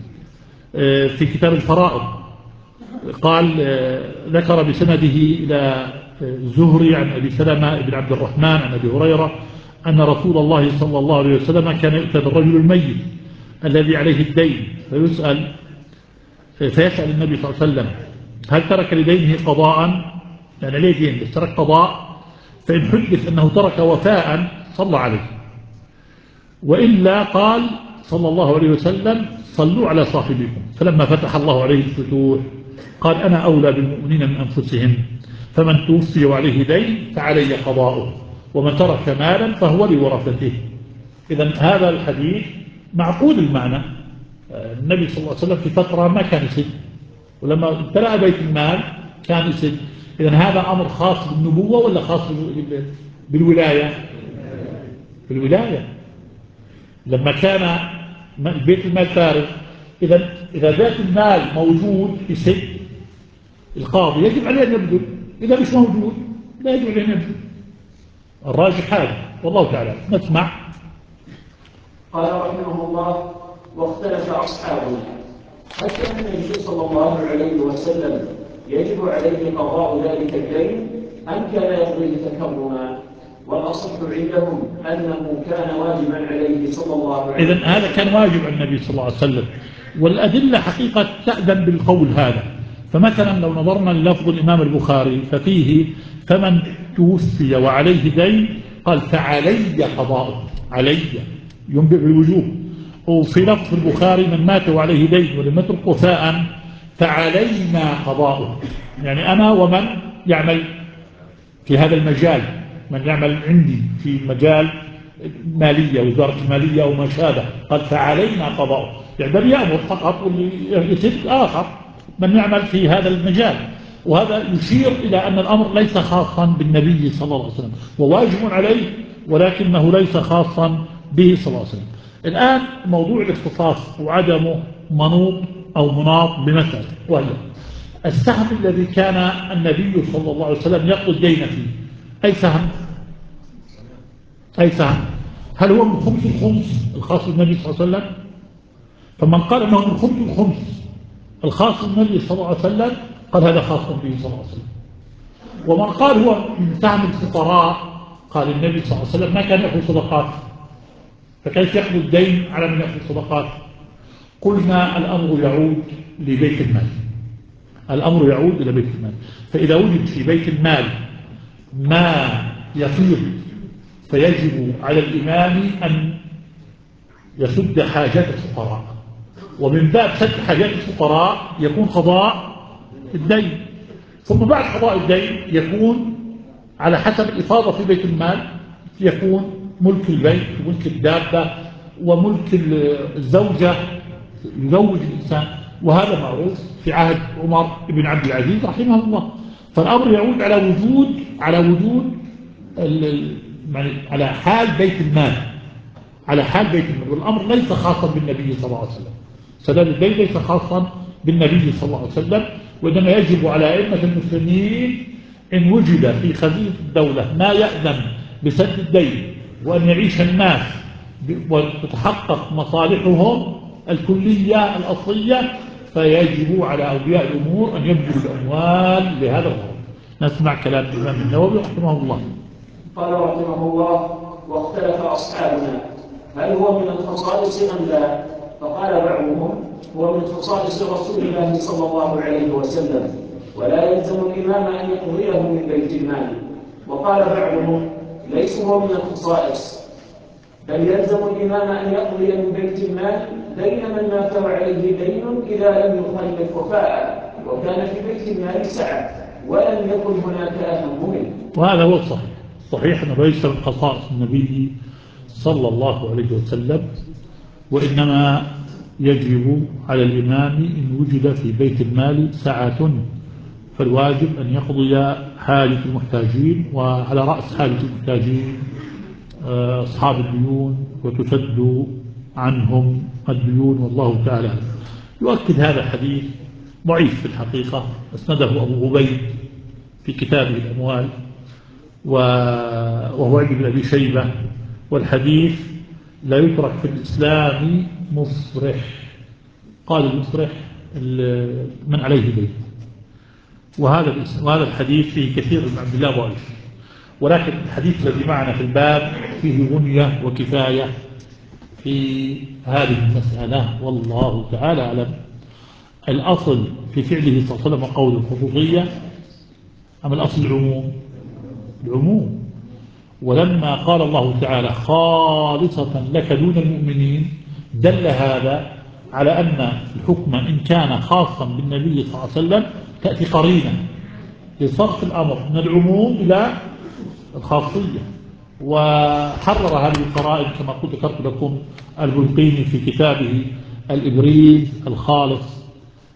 في كتاب الفرائض. قال ذكر بسنده إلى الزهري عن أبي سلمة بن عبد الرحمن عن أبي هريرة أن رسول الله صلى الله عليه وسلم كان يؤتى بالرجل الميت الذي عليه الدين فيسأل فيسأل النبي صلى الله عليه وسلم: هل ترك لدينه قضاء؟ يعني ليه دين بس ترك قضاء؟ فإن حدث أنه ترك وفاء صلى عليه، وإلا قال صلى الله عليه وسلم: صلوا على صاحبكم. فلما فتح الله عليه الفتوح قال: أنا أولى بالمؤمنين من أنفسهم، فمن توفي وعليه دين فعلي قضاؤه، ومن ترك مالا فهو لورثته. إذن هذا الحديث معقول المعنى. النبي صلى الله عليه وسلم في فترة ما كان يسد، ولما امتلأ بيت المال كان يسد. إذن هذا أمر خاص بالنبوة ولا خاص بالولاية؟ بالولاية. لما كان بيت المال فارغ، إذا إذا بيت المال موجود يسد، القاضي يجب عليه أن يبذل. إذا مش موجود لا يجب عليه أن يبذل. الراجح هذا والله تعالى. نسمع. قال رحمه الله: واختلف أصحابنا هل كان النبي صلى الله عليه وسلم يجب عليه قضاء ذلك الدين أم كان يقضيه تكرما؟ والأصح عندهم أنه كان واجبا عليه صلى الله عليه وسلم. إذن هذا كان واجب على النبي صلى الله عليه وسلم، والأدلة حقيقة تأذن بالقول هذا. فمثلا لو نظرنا للفظ الإمام البخاري ففيه: فمن توفي وعليه دين، قال: فعلي قضاؤه. علي ينبئ بالوجوب. وفي لفظ البخاري: من مات وعليه دين ولم يترك وفاء فعلينا قضاؤه، يعني أنا ومن يعمل في هذا المجال من يعمل عندي في مجال مالية وزارة المالية أو ما شابه قال فعلينا قضاء، يعني ده بيأمر فقط واللي يسد آخر من يعمل في هذا المجال. وهذا يشير إلى أن الأمر ليس خاصا بالنبي صلى الله عليه وسلم، وواجب عليه ولكنه ليس خاصا به صلى الله عليه وسلم. الآن موضوع الاختصاص وعدمه منوط أو مناط بمسألة، وهي السهم الذي كان النبي صلى الله عليه وسلم يقضي الدين فيه، أي سهم؟ أي سهم؟ هل هو من خمس الخمس الخاص بالنبي صلى الله عليه وسلم؟ فمن قال أنه من خمس الخمس الخاص بالنبي صلى الله عليه وسلم قال هذا خاص به صلى الله عليه وسلم. ومن قال هو من سهم الفقراء قال النبي صلى الله عليه وسلم ما كان يأخذ صدقات، فكيف يأخذ الدين على من يأخذ صدقات؟ قلنا الأمر يعود لبيت المال، الأمر يعود إلى بيت المال. فإذا وجد في بيت المال ما يفيض فيجب على الإمام أن يسد حاجات الفقراء، ومن باب سد حاجات الفقراء يكون قضاء الدين، ثم بعد قضاء الدين يكون على حسب الإفاضة في بيت المال يكون ملك البيت وملك الدابة وملك الزوجة يزوج الإنسان، وهذا معروف في عهد عمر بن عبد العزيز رحمه الله. فالأمر يعود على وجود على وجود على حال بيت المال، على حال بيت المال، والأمر ليس خاصا بالنبي صلى الله عليه وسلم. سداد الدين ليس خاصا بالنبي صلى الله عليه وسلم، وإنما يجب على أئمة المسلمين إن وجد في خزينة الدولة ما يأذن بسد الدين وأن يعيش الناس وتتحقق مصالحهم الكلية الأصلية، فيجب على أولياء الأمور أن يبذلوا الأموال لهذا الغرض. نسمع كلام الإمام النووي رحمه الله. قال رحمه الله: واختلف أصحابنا هل هو من الخصائص أم لا؟ فقال بعضهم هو من خصائص رسول الله صلى الله عليه وسلم، ولا يلزم الإمام أن يقضيه من بيت المال. وقال بعضهم ليس هو من الخصائص، بل يلزم الإمام أن يقضي من بيت المال دين من مات وعليه دين إذا لم يخلف وفاء، وكان في بيت المال سعة ولم يكن هناك أهم منه. وهذا هو الصحيح. الصحيح أنه ليس من خصائص النبي صلى الله عليه وسلم، وإنما يجب على الإمام إن وجد في بيت المال سعة فالواجب أن يقضي حاجة المحتاجين، وعلى رأس حاجة المحتاجين أصحاب الديون وتسد عنهم الديون، والله تعالى أعلم. يؤكد هذا الحديث ضعيف في الحقيقة، أسنده أبو عبيد في كتابه الأموال وهو عند ابن أبي شيبة، والحديث لا يترك في الإسلام مصرح، قال المصرح من عليه دين، وهذا وهذا الحديث فيه كثير من عبد الله ضعيف، ولكن الحديث الذي معنا في الباب فيه غنية وكفاية في هذه المسألة، والله تعالى أعلم. الأصل في فعله صلى الله عليه وسلم قول الخصوصية أم الأصل العموم؟ العموم. ولما قال الله تعالى خالصة لك دون المؤمنين دل هذا على أن الحكم إن كان خاصا بالنبي صلى الله عليه وسلم تأتي قرينة لصرف الأمر من العموم إلى الخاصية، وحرر هذه القرائن كما قلت ذكرت لكم البلقيني في كتابه الإبريز الخالص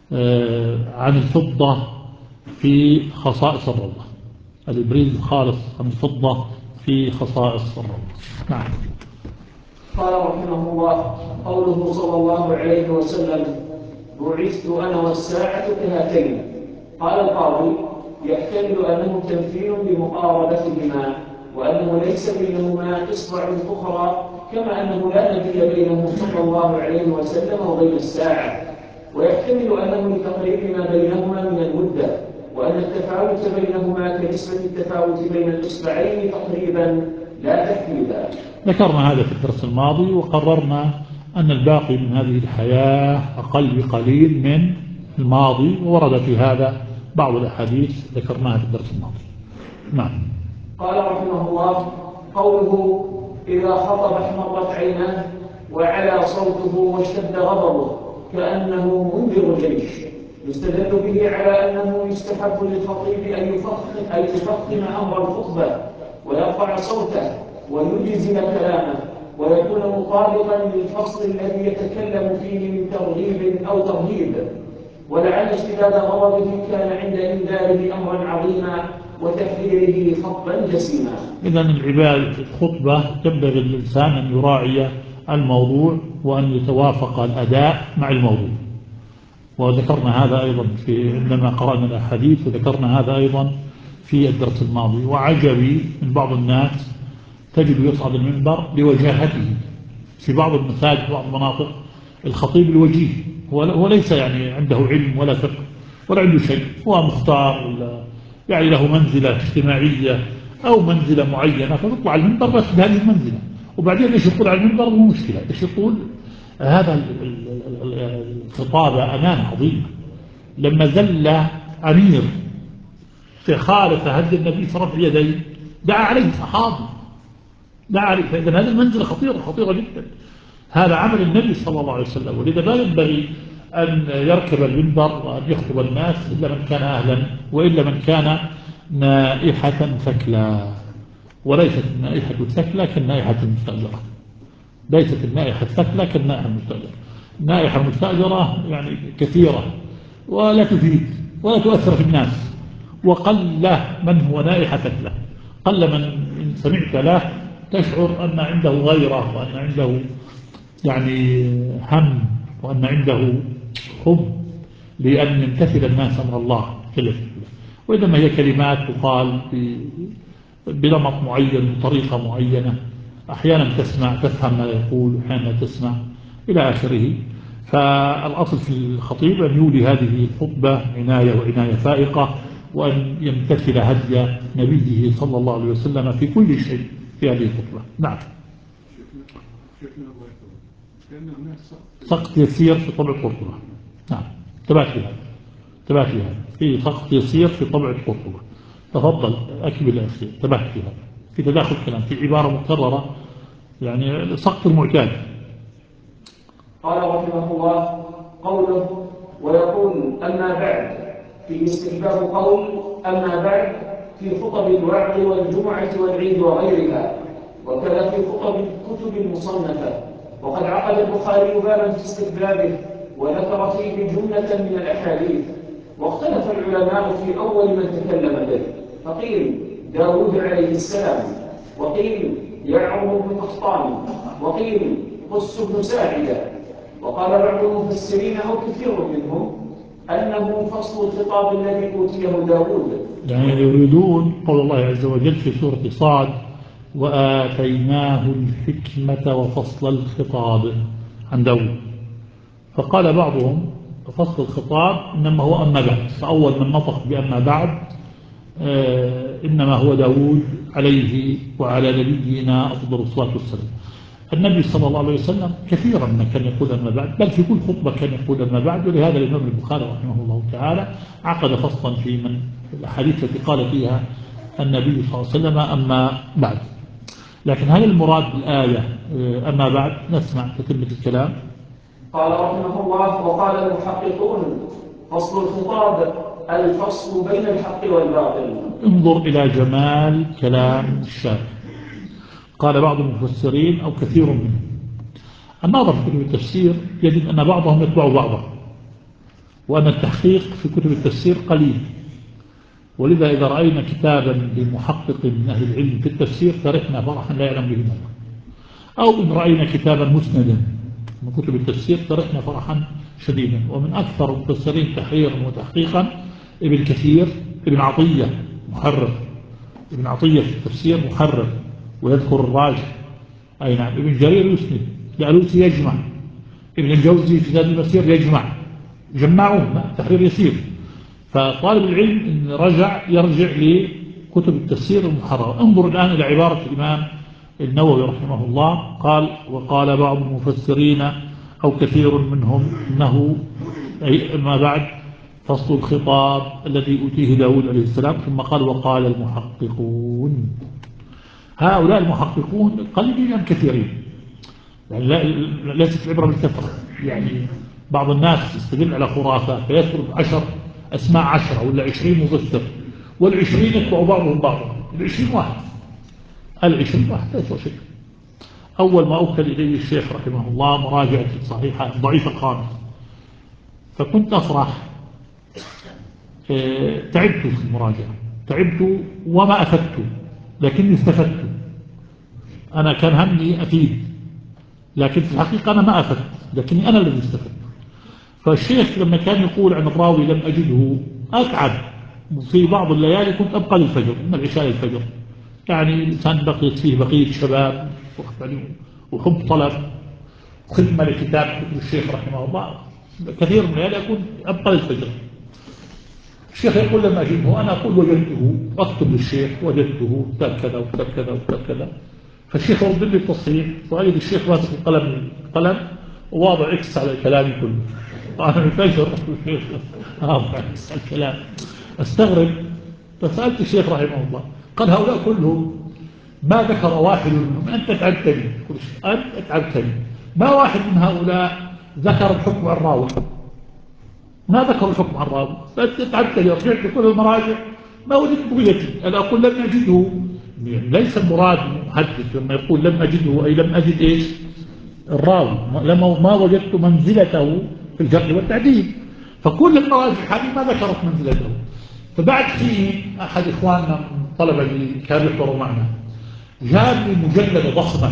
عن الفضة في خصائص الروضة، الإبريز الخالص عن الفضة في خصائص الروضة. نعم. قال رحمه الله: قوله صلى الله عليه وسلم بعثت أنا والساعة كهاتين. قال القاضي: يحتمل أنه تمثيل بمقاربتهما، وأنه ليس بينهما إصبع أخرى، كما أنه لا نبي بينه صلى الله عليه وسلم وبين الساعة. ويحتمل أنه لتقريب ما بينهما من المدة، وأن التفاوت بينهما كنسبة التفاوت بين الإصبعين تقريبا لا تحديدا. ذكرنا هذا في الدرس الماضي، وقررنا أن الباقي من هذه الحياة أقل بقليل من الماضي، وورد في هذا بعض الأحاديث ذكرناها في الدرس الماضي. نعم. قال رحمه الله: قوله إذا خطب احمرت عيناه وعلى صوته واشتد غضبه كأنه منذر الجيش، يستدل به على أنه يستحب للخطيب أن يفخم أن يفخم أمر الخطبة ويرفع صوته ويجزم كلامه ويكون مطابقا للفصل الذي يتكلم فيه من ترغيب أو ترهيب، ولعل اشتداد غضبه كان عند إنذاره أمرا عظيما وتحذيره خطبا جسيما. إذا العبادة الخطبة ينبغي للإنسان أن يراعي الموضوع وأن يتوافق الأداء مع الموضوع، وذكرنا هذا أيضا في عندما قرأنا الأحاديث، وذكرنا هذا أيضا في الدرس الماضي. وعجبي من بعض الناس تجد يصعد المنبر لوجاهته في بعض المساجد في بعض المناطق، الخطيب الوجيه هو ليس يعني عنده علم ولا فقه ولا عنده شيء، هو مختار يعني له منزلة اجتماعية أو منزلة معينة، فيطلع المنبر بس بهذه المنزلة، وبعدين ايش يقول على المنبر مو مشكلة، ايش يقول. هذا الخطابة أمانة عظيمة. لما زل أمير خالف هدي النبي صلى الله عليه وسلم يديه دعا عليه صحابي، دعا عليه. فإذا هذه المنزلة خطيرة خطيرة جدا، هذا عمل النبي صلى الله عليه وسلم. ولذا لا ينبغي أن يركب المنبر وأن يخطب الناس إلا من كان أهلا، وإلا من كان نائحة ثكلى. وليست النائحة الثكلى كالنائحة المستأجرة، ليست النائحة الثكلى كالنائحة المستأجرة. النائحة المستأجرة يعني كثيرة ولا تفيد ولا تؤثر في الناس، وقل من هو نائحة ثكلى، قل من سمعت له تشعر أن عنده غيرة وأن عنده يعني هم وأن عنده حب لأن يمتثل الناس أمر الله جل وعلا. وإنما هي كلمات تقال بنمط معين بطريقة معينة، أحيانا تسمع تفهم ما يقول وأحيانا لا تسمع إلى آخره. فالأصل في الخطيب أن يولي هذه الخطبة عناية وعناية فائقة، وأن يمتثل هدي نبيه صلى الله عليه وسلم في كل شيء في هذه الخطبة. نعم. سقط يسير في طبع القرطبة. نعم، تبعت لي هذا تبعت لي هذا في سقط يسير في طبع القرطبة. تفضل أكمل الأخير. تبعت لي هذا في تداخل كلام في عبارة مكررة، يعني سقط المعتاد. قال رحمه الله قوله ويقول أما بعد في استحباب قول أما بعد في خطب الوعظ والجمعة والعيد وغيرها، وكذا في خطب الكتب المصنفة. وقد عقد البخاري بابا في استحبابه وذكر فيه جملة من الأحاديث، واختلف العلماء في أول من تكلم به، فقيل داود عليه السلام، وقيل يعقوب بن قحطان، وقيل قس بن ساعدة. وقال بعض المفسرين أو كثير منهم أنه فصل الخطاب الذي أوتيه داود، يعني يريدون قول الله عز وجل في سورة صاد وآتيناه الحكمة وفصل الخطاب عن داود. فقال بعضهم فصل الخطاب إنما هو أما بعد، فأول من نطق بأما بعد آه إنما هو داود عليه وعلى نبينا أفضل الصلاة والسلام. النبي صلى الله عليه وسلم كثيرا ما كان يقول أما بعد، بل في كل خطبة كان يقول أما بعد. ولهذا الإمام البخاري رحمه الله تعالى عقد فصلا في من الأحاديث التي قال فيها النبي صلى الله عليه وسلم أما بعد. لكن هل المراد بالآية أما بعد؟ نسمع تتمة الكلام. قال رحمه الله وقال المحققون فصل الخطاب الفصل بين الحق والباطل. انظر إلى جمال كلام الشارع. قال بعض المفسرين أو كثير منهم، الناظر في كتب التفسير يجد أن بعضهم يتبع بعضا، وأن التحقيق في كتب التفسير قليل. ولذا إذا رأينا كتابا لمحقق من أهل العلم في التفسير فرحنا فرحا لا يعلم به ماذا، أو إن رأينا كتابا مسندا من كتب التفسير فرحنا فرحا شديدا. ومن أكثر المفسرين تحريرا وتحقيقا ابن كثير، ابن عطية محرر، ابن عطية في التفسير محرر ويذكر الراجح. أي نعم. ابن جرير يسند، الألوسي يجمع، ابن الجوزي في زاد المسير يجمع، جمعوه تحرير يسير. فطالب العلم إن رجع يرجع لكتب التفسير المحررة. انظر الآن إلى عبارة الإمام النووي رحمه الله، قال وقال بعض المفسرين أو كثير منهم إنه ما بعد فصل الخطاب الذي أوتيه داود عليه السلام. ثم قال وقال المحققون. هؤلاء المحققون قليلين كثيرين، يعني لا ليست العبرة بالكثرة. يعني بعض الناس يستدل على خرافات فيذكر عشر أسماء عشرة ولا عشرين مفسر، والعشرين يتبع بعضهم بعضا، العشرين واحد العشرين راح تسوى شيء. أول ما أوكل إلي الشيخ رحمه الله مراجعة صحيحة ضعيفة خالص، فكنت أفرح. اه تعبت في المراجعة، تعبت وما أفدت، لكني استفدت. أنا كان همي أفيد، لكن في الحقيقة أنا ما أفدت، لكني أنا الذي استفدت. فالشيخ لما كان يقول عن الراوي لم أجده أتعب. في بعض الليالي كنت أبقى للفجر، من العشاء للفجر. يعني الإنسان بقيت فيه بقية شباب وحب طلب خدمة لكتاب كتب الشيخ رحمه الله، كثير من الليالي أكون أبقى للفجر. الشيخ يقول لما أجده أنا أقول وجدته، أكتب للشيخ وجدته كتاب كذا وكتاب كذا وكتاب كذا. فالشيخ يرد لي التصحيح، وأجد الشيخ ماسك القلم القلم وواضع إكس على كلامي كله. أنا الفجر الشيخ واضع إكس على الكلام، أستغرب. فسألت الشيخ رحمه الله، قال هؤلاء كلهم ما ذكر واحد منهم، أنت أتعبتني، أنت أتعبتني، ما واحد من هؤلاء ذكر الحكم عن الراوي، ما ذكر الحكم عن الراوي، فأنت أتعبتني، رجعت لكل المراجع ما وجدت بغيتي. أنا أقول لم أجده، ليس المراد محدث لما يقول لم أجده أي لم أجد إيش الراوي، لما ما وجدت منزلته في الجرح والتعديل. فكل المراجع هذه ما ذكرت منزلته. فبعد حين أحد إخواننا من طلبة اللي كانوا يحضروا معنا جاب لي مجلدة ضخمة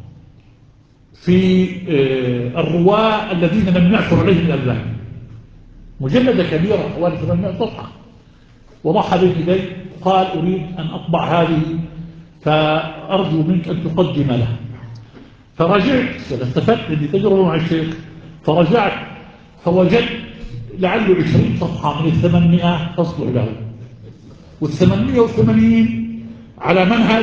في الرواة الذين لم يعثر عليهم الألباني، مجلدة كبيرة حوالي ثمانمائة صفحة، وضعها بين يدي وقال أريد أن أطبع هذه فأرجو منك أن تقدم له. فرجعت، استفدت عندي تجربة مع الشيخ، فرجعت فوجدت لعله عشرين صفحة من الثمانمائة تصلح له، والثمانمائة وثمانين على منهج.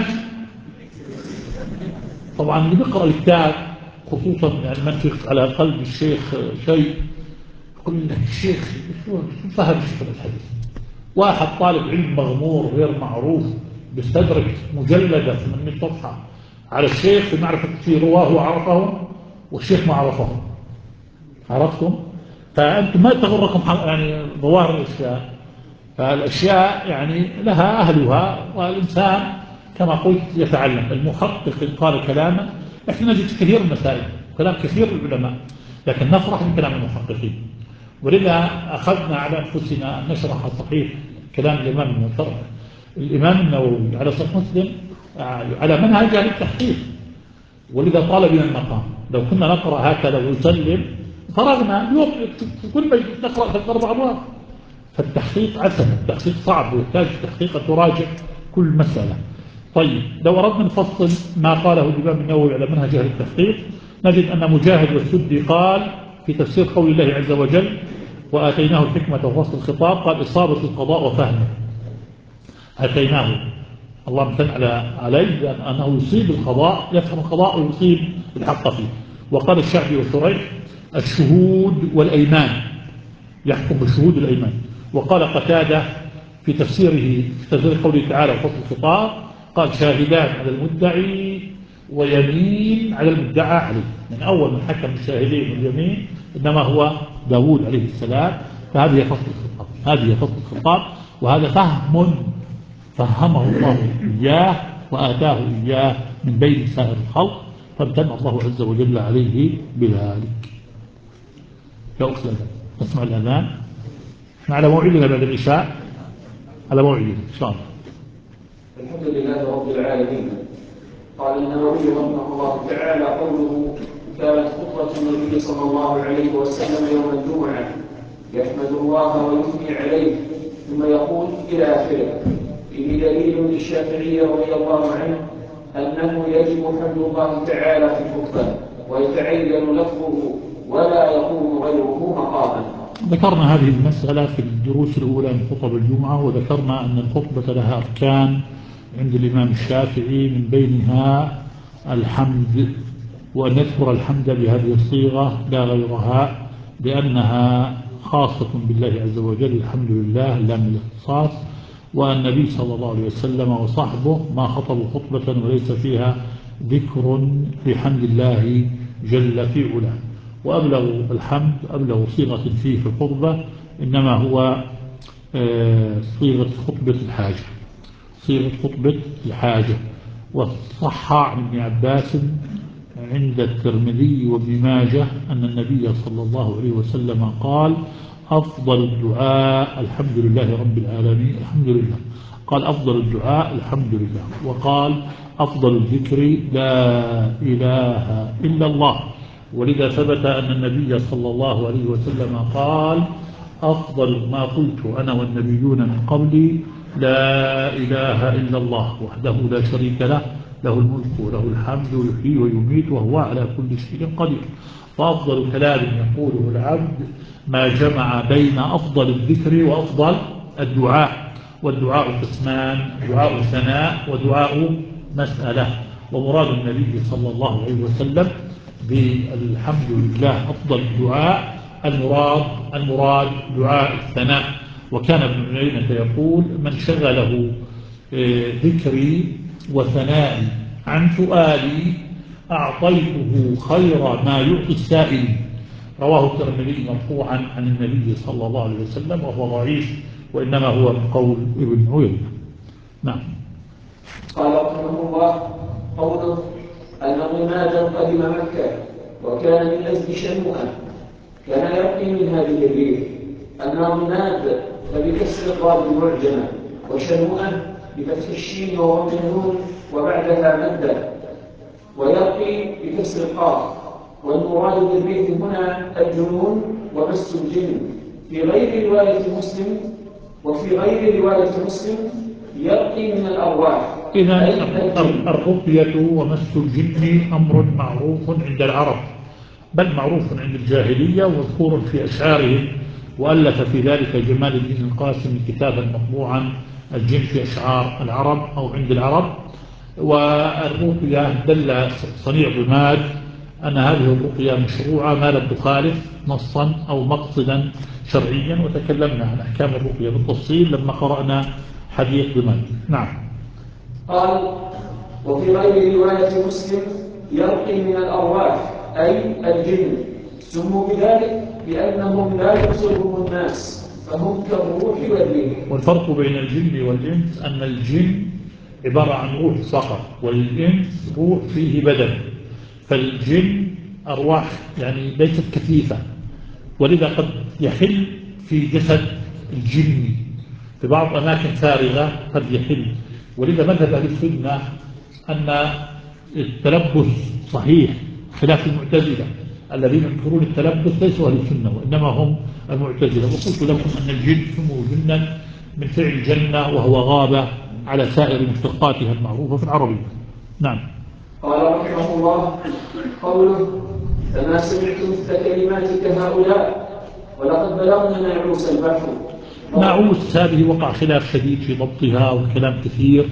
طبعا اللي بيقرأ الكتاب خصوصا يعني منفق على قلب الشيخ شيء، يقول لك الشيخ شو فهم الشيخ الحديث. واحد طالب علم مغمور غير معروف بيستدرك مجلدة ثمانمائة صفحة على الشيخ في معرفة في رواه وعرفهم والشيخ ما عرفهم. عرفتم؟ فأنتم ما تغركم يعني ظواهر الأشياء، فالأشياء يعني لها أهلها، والإنسان كما قلت يتعلم. المحقق إن قال كلاما، إحنا نجد كثير من المسائل كلام كثير للعلماء، لكن نفرح من كلام المحققين. ولذا أخذنا على أنفسنا أن نشرح صحيح كلام الإمام المنصر الإمام النووي على صحيح مسلم على منهج أهل التحقيق. ولذا طال بنا المقام، لو كنا نقرأ هكذا ونسلم فرغنا اليوم كل ما نقرأ في أربع أبواب. فالتحقيق عسل، التحقيق صعب ويحتاج تحقيق أن تراجع كل مسألة. طيب لو أردنا نفصل ما قاله الإمام النووي على منهج أهل التحقيق، نجد أن مجاهد والسدي قال في تفسير قول الله عز وجل وآتيناه الحكمة وفصل الخطاب، قال إصابة القضاء وفهمه. آتيناه الله امتن على عليه أنه يصيب القضاء، يفهم القضاء ويصيب الحق فيه. وقال الشعبي وشريح الشهود والأيمان، يحكم بالشهود والأيمان. وقال قتادة في تفسيره في تفسير قوله تعالى وفصل الخطاب قال شاهدان على المدعي ويمين على المدعى عليه. من أول من حكم الشاهدين واليمين إنما هو داود عليه السلام. فهذه فصل الخطاب، هذه فصل الخطاب، وهذا فهم فهمه الله إياه وآتاه إياه من بين سائر الخلق، فامتن الله عز وجل عليه بذلك. يا أخي نسمع الأذان، احنا على موعدنا بعد العشاء، على موعدنا إن شاء الله. الحمد لله رب العالمين. قال النووي رحمه الله تعالى قوله كانت خطبة النبي صلى الله عليه وسلم يوم الجمعة يحمد الله ويثني عليه ثم يقول إلى آخره. فيه دليل للشافعي رضي الله عنه أنه يجب حمد الله تعالى في الخطبة ويتعين لفظه ولا يقوم غيره مقاما. ذكرنا هذه المسألة في الدروس الأولى من خطب الجمعة، وذكرنا أن الخطبة لها أركان عند الإمام الشافعي من بينها الحمد، وأن يذكر الحمد بهذه الصيغة لا غيرها، لأنها خاصة بالله عز وجل، الحمد لله لا من الاختصاص. والنبي صلى الله عليه وسلم وصحبه ما خطبوا خطبة وليس فيها ذكر بحمد الله جل في علاه. وأبلغ الحمد أبلغ صيغة فيه في الخطبة إنما هو صيغة خطبة الحاجة، صيغة خطبة الحاجة وصح عن ابن عباس عند الترمذي وابن ماجه أن النبي صلى الله عليه وسلم قال أفضل الدعاء الحمد لله رب العالمين الحمد لله قال أفضل الدعاء الحمد لله وقال أفضل الذكر لا إله إلا الله. ولذا ثبت أن النبي صلى الله عليه وسلم قال أفضل ما قلت أنا والنبيون من قبلي لا إله إلا الله وحده لا شريك له له الملك وله الحمد يحيي ويميت وهو على كل شيء قدير. فأفضل كلام يقوله العبد ما جمع بين أفضل الذكر وأفضل الدعاء. والدعاء قسمان دعاء ثناء ودعاء مسألة. ومراد النبي صلى الله عليه وسلم بالحمد لله أفضل الدعاء المراد المراد دعاء الثناء. وكان ابن عيينة يقول من شغله ذكري وثنائي عن سؤالي أعطيته خير ما يعطي السائل. رواه الترمذي مرفوعا عن النبي صلى الله عليه وسلم وهو ضعيف وإنما هو من قول ابن عيينة. نعم. قال رحمه الله قوله أن ضمادا قدم مكة وكان بالأزد شنوءا كان يرقي من هذه الريح. أن ضماد فبكسر الضاد المعجمة وشنوءا بفتح الشين وضم النون وبعدها مدة ويرقي بكسر القاف. والمراد بالريح هنا الجنون ومس الجن. في غير رواية مسلم وفي غير رواية مسلم يرقي من الأرواح. إذا الرقية ومس الجن أمر معروف عند العرب بل معروف عند الجاهلية ومذكور في أشعارهم. وألف في ذلك جمال الدين القاسم كتابا مطبوعا الجن في أشعار العرب أو عند العرب. والرقية دل صنيع ضماد أن هذه الرقية مشروعة ما لم تخالف نصا أو مقصدا شرعيا. وتكلمنا عن أحكام الرقية بالتفصيل لما قرأنا حديث ضماد. نعم. قال وفي غير رواية مسلم يرقي من الأرواح أي الجن. سموا بذلك لأنهم لا يبصرهم الناس فهم كالروح والريح. والفرق بين الجن والإنس أن الجن عبارة عن روح فقط والإنس روح فيه بدن. فالجن أرواح يعني ليست كثيفة ولذا قد يحل في جسد الجن في بعض أماكن فارغة قد يحل. ولذا مذهب أهل السنة أن التلبس صحيح خلاف المعتزلة الذين ينكرون التلبس ليسوا أهل السنة وإنما هم المعتزلة. وقلت لكم أن الجن سموا جنا من فعل جنة وهو غابة على سائر مشتقاتها المعروفة في العربية. نعم. قال رحمه الله قوله فما سمعت مثل كلماتك هؤلاء ولقد بلغنا ناعوس البحر. ناعوس هذه وقع خلاف شديد في ضبطها والكلام كثير.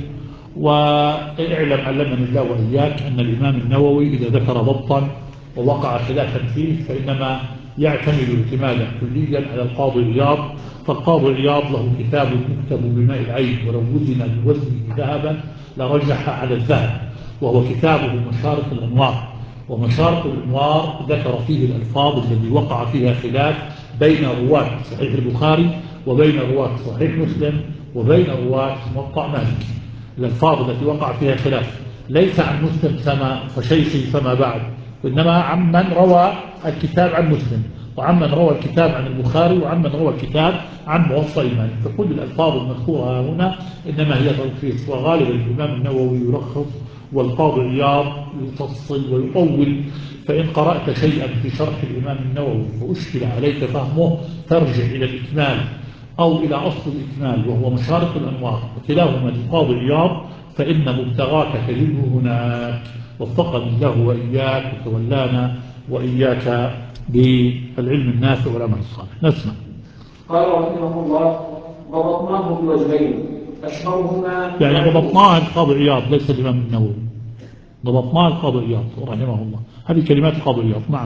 واعلم علمني الله وإياك أن الإمام النووي إذا ذكر ضبطا ووقع خلافا فيه فإنما يعتمد اعتمادا كليا على القاضي عياض. فالقاضي عياض له كتاب يكتب بماء العين ولو وزن بوزنه ذهبا لرجح على الذهب وهو كتابه مشارق الأنوار. ومشارق الأنوار ذكر فيه الألفاظ التي وقع فيها خلاف بين رواة صحيح البخاري وبين رواة صحيح مسلم وبين رواة موطأ مالك. الألفاظ التي وقع فيها خلاف ليس عن مسلم فما فشيخي فما بعد وإنما عمن روى الكتاب عن مسلم وعمن روى الكتاب عن البخاري وعمن روى الكتاب عن موطأ مالك. فكل الألفاظ المذكورة هنا إنما هي تلخيص. وغالبا الإمام النووي يلخص والقاضي عياض يفصل ويطول. فإن قرأت شيئا في شرح الإمام النووي فأشكل عليك فهمه ترجع إلى الإكمال أو إلى أصل الإكمال وهو مشارق الأنوار وكلاهما للقاضي عياض فإن مبتغاك تجده هناك. وفقني الله وإياك وتولانا وإياك بالعلم النافع والعمل الصالح. نسمع. قال رحمه الله ضبطناه بوجهين أشهرهما يعني ضبطناه القاضي عياض ليس الإمام النووي. ضبطناه القاضي عياض رحمه الله. هذه كلمات القاضي عياض. نعم.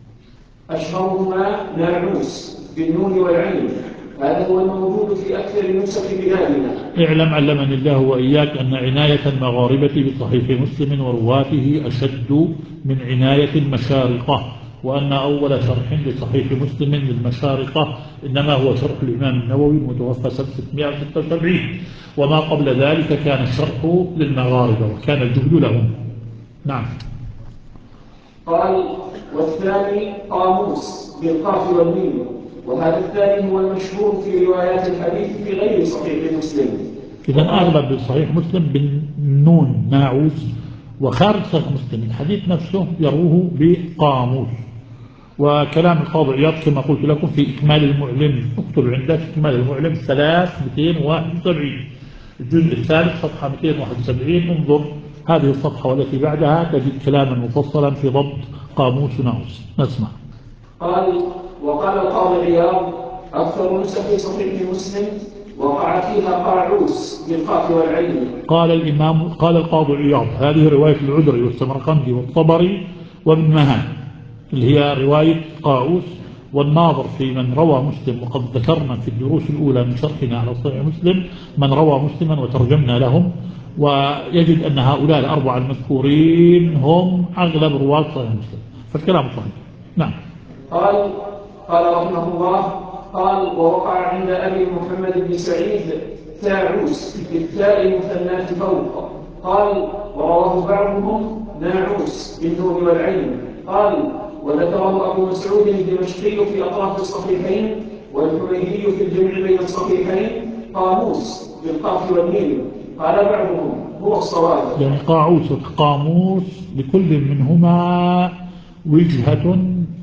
أشهرهما ناعوس بالنون والعين. هذا هو الموجود في أكثر نسخ بلادنا. اعلم علمني الله وإياك أن عناية المغاربة بصحيح مسلم ورواته أشد من عناية المشارقة وأن أول شرح لصحيح مسلم للمشارقة إنما هو شرح الإمام النووي المتوفى سنة ستمائة وستة وسبعين، وما قبل ذلك كان الشرح للمغاربة وكان الجهد لهم. نعم. قال والثاني قاموس بالقاف والميم، وهذا الثاني هو المشهور في روايات الحديث في غير صحيح مسلم. إذن أغلب صحيح مسلم بالنون ناعوس، وخارج صحيح مسلم الحديث نفسه يروه بقاموس. وكلام القاضي عياض كما قلت لكم في إكمال المعلم، اكتب عندك إكمال المعلم ثلاثة مئتين وواحد وسبعين الجزء الثالث صفحة مئتين وواحد وسبعين، انظر هذه الصفحة والتي بعدها تجد كلاما مفصلا في ضبط قاموس ناعوس. نسمع. قال وقال القاضي عياض أكثر نسخ صحيح مسلم وقع فيها قاعوس بالقاف والعين. قال الإمام قال القاضي عياض هذه رواية العذري والسمرقندي والطبري وابن مهان اللي هي رواية قاعوس، والناظر في من روى مسلم، وقد ذكرنا في الدروس الأولى من شرحنا على صحيح مسلم من روى مسلما وترجمنا لهم، ويجد أن هؤلاء الأربعة المذكورين هم أغلب رواة صحيح مسلم، فالكلام صحيح. نعم. قال قال رحمه الله قال ووقع عند أبي محمد بن سعيد تاعوس بالتاء المثناة فوق. قال ورواه بعضهم ناعوس بالنون والعين. قال وذكره أبو مسعود الدمشقي في أطراف الصحيحين، والحميدي في الجمع بين الصحيحين قاموس بالقاف والميم. قال بعضهم هو الصواب. يعني قاعوس وقاموس لكل منهما وجهة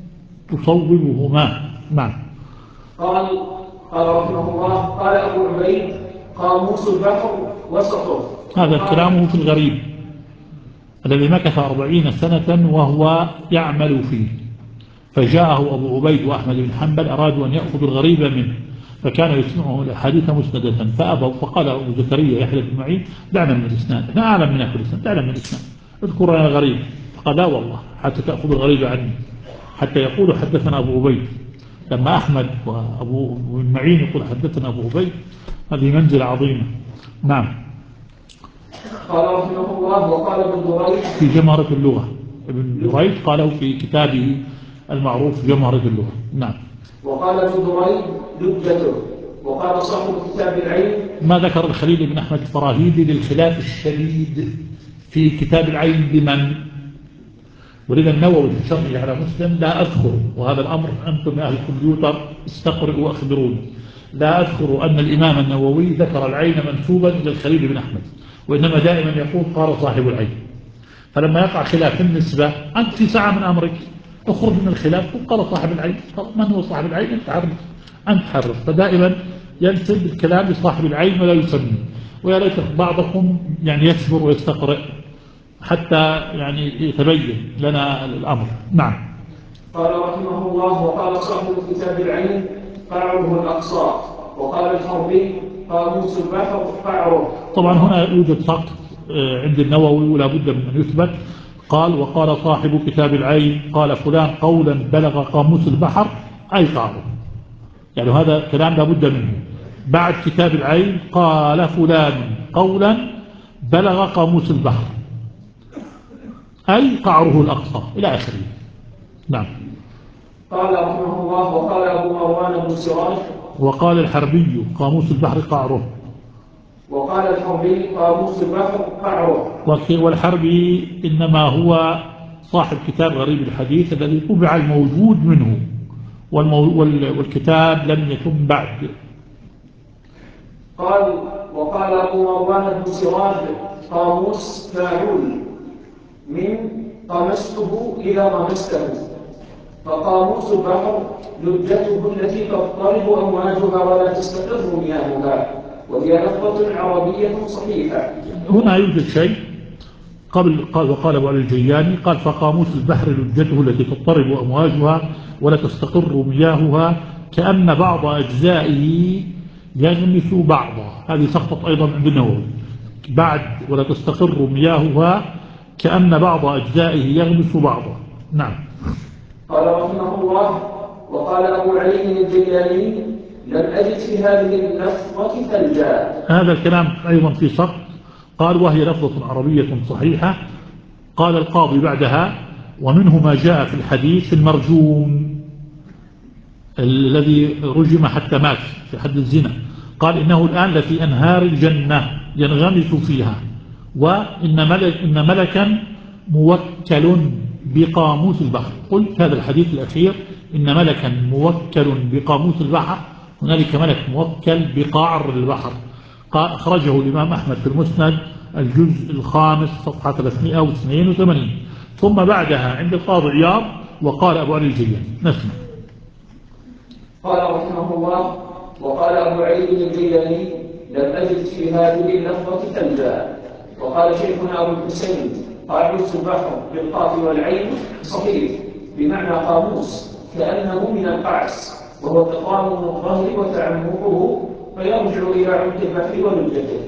تصوبهما. نعم. قال قال رحمه الله قال أبو عبيد قاموس البحر وسطه. هذا كلامه في الغريب الذي مكث أربعين سنة وهو يعمل فيه، فجاءه أبو عبيد وأحمد بن حنبل أرادوا أن يأخذوا الغريب منه، فكان يسمعه الأحاديث مسندة فأبوا، فقال أبو زكريا يحيى بن معين دعنا من الإسناد، أنا أعلم منك الإسناد، دعنا من الإسناد، اذكر لنا الغريب. فقال لا والله حتى تأخذ الغريب عني، حتى يقول حدثنا أبو عبيد. لما أحمد وأبو بن معين يقول حدثنا أبو عبيد هذه منزلة عظيمة. نعم. قال رحمه الله وقال ابن دريد في جمهرة اللغة، ابن دريد قاله في كتابه المعروف جمهرة اللغة. نعم. وقال ابن دريد لجته. وقال صاحب كتاب العين ما ذكر الخليل بن أحمد الفراهيدي للخلاف الشديد في كتاب العين بمن، ولذا النووي في شرحه على مسلم لا أذكر، وهذا الأمر أنتم أهل الكمبيوتر استقرئوا وأخبروني، لا أذكر أن الإمام النووي ذكر العين منسوبا إلى الخليل بن أحمد، وإنما دائما يقول قال صاحب العين. فلما يقع خلاف في النسبة أنت في ساعة من أمرك اخرج من الخلاف وقال صاحب العين، من هو صاحب العين أنت عرف أنت حرف، فدائما ينسب الكلام لصاحب العين ولا يسميه. ويا ليت بعضكم يعني يكبر ويستقرئ حتى يعني يتبين لنا الأمر. نعم. قال رحمه الله وقال صاحب كتاب العين قعره الأقصى. وقال الحربي قاموس البحر قعره. طبعا هنا يوجد سقط عند النووي ولا بد من أن يثبت. قال وقال صاحب كتاب العين قال فلان قولا بلغ قاموس البحر أي قعره، يعني هذا كلام لا بد منه. بعد كتاب العين قال فلان قولا بلغ قاموس البحر أي قعره الأقصى إلى آخره. نعم. قال رحمه الله وقال أبو مروان بن سراج وقال الحربي قاموس البحر قعره. وقال الحربي قاموس البحر قعره. والحربي إنما هو صاحب كتاب غريب الحديث الذي طبع الموجود منه، والمو... والكتاب لم يتم بعد. قال وقال أبو مروان بن سراج قاموس فاعول من طمسته إلى طمسته، فقاموس البحر لجته التي تضطرب أمواجها ولا تستقر مياهها، وهي لفظة عربية صحيحة. هنا يوجد شيء قبل قال وقال أبو علي الجياني قال فقاموس البحر لجته التي تضطرب أمواجها ولا تستقر مياهها كأن بعض أجزائه يغمس بعضا، هذه سقطت أيضا عند النووي بعد ولا تستقر مياهها كأن بعض أجزائه يغمس بعضا. نعم. قال رحمه الله وقال أبو علي الجياني لم أجد في هذه اللفظة ثلجا. هذا الكلام أيضا في سقط. قال وهي لفظة عربية صحيحة. قال القاضي بعدها ومنه ما جاء في الحديث المرجوم الذي رجم حتى مات في حد الزنا، قال إنه الآن لفي أنهار الجنة ينغمس فيها، وإن ملك إن ملكا موكل بقاموس البحر. قلت هذا الحديث الأخير إن ملكا موكل بقاموس البحر، هنالك ملك موكل بقعر البحر. أخرجه الإمام أحمد في المسند الجزء الخامس صفحة ثلاثمائة واثنين وثمانين. ثم بعدها عند القاضي عياض وقال أبو علي الجيلاني. نسمع. قال رحمه الله: وقال أبو علي الجيلاني: لم أجد في هذه اللفظة ثلجا. وقال شيخنا أبو الحسين: قاموس البحر بالقاف والعين صغير بمعنى قاموس كأنه من القعس، وهو تقامم الظهر وتعمقه فيرجع إلى عمق البحر ولجته.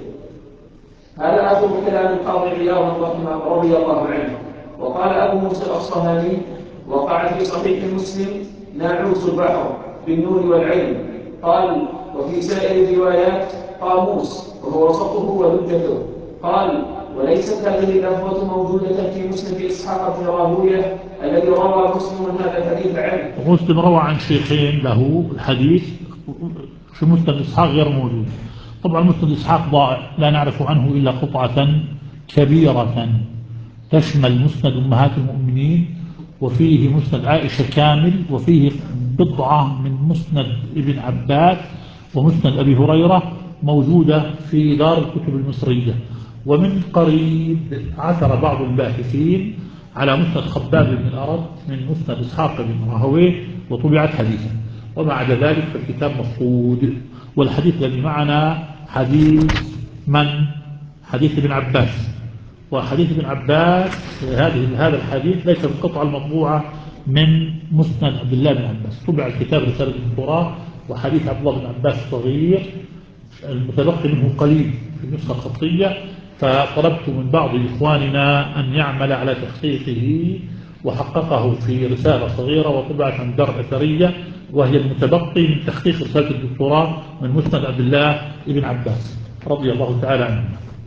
هذا آخر كلام القاضي عياض رحمه رضي الله عنه. وقال أبو موسى الأصفهاني: وقع في صحيح مسلم ناعوس البحر بالنون والعين. قال: وفي سائر الروايات قاموس وهو وسطه ولجته. قال: وليست هذه اللفظة موجودة في مسند إسحاق بن راهويه الذي روى مسلم هذا الحديث عنه. مسلم روى عن شيخين له الحديث في مسند إسحاق غير موجود. طبعا مسند إسحاق ضائع، لا نعرف عنه إلا قطعة كبيرة تشمل مسند أمهات المؤمنين، وفيه مسند عائشة كامل، وفيه بضعة من مسند ابن عباس ومسند أبي هريرة موجودة في دار الكتب المصرية. ومن قريب عثر بعض الباحثين على مسند خباب بن الأرد من مسند إسحاق بن راهويه وطبعت حديثا، وبعد ذلك فالكتاب مفقود. والحديث الذي معنا حديث من؟ حديث ابن عباس. وحديث ابن عباس هذه هذا الحديث ليس القطعة المطبوعة من مسند عبد الله بن عباس. طبع الكتاب رسالة الدكتوراه وحديث عبد الله بن عباس صغير، المتبقي منه قليل في النسخة الخطية، فطلبت من بعض إخواننا أن يعمل على تحقيقه وحققه في رسالة صغيرة وطبعت عن دار أثرية، وهي المتبقي من تحقيق رسالة الدكتوراه من مسند عبد الله بن عباس رضي الله تعالى عنه.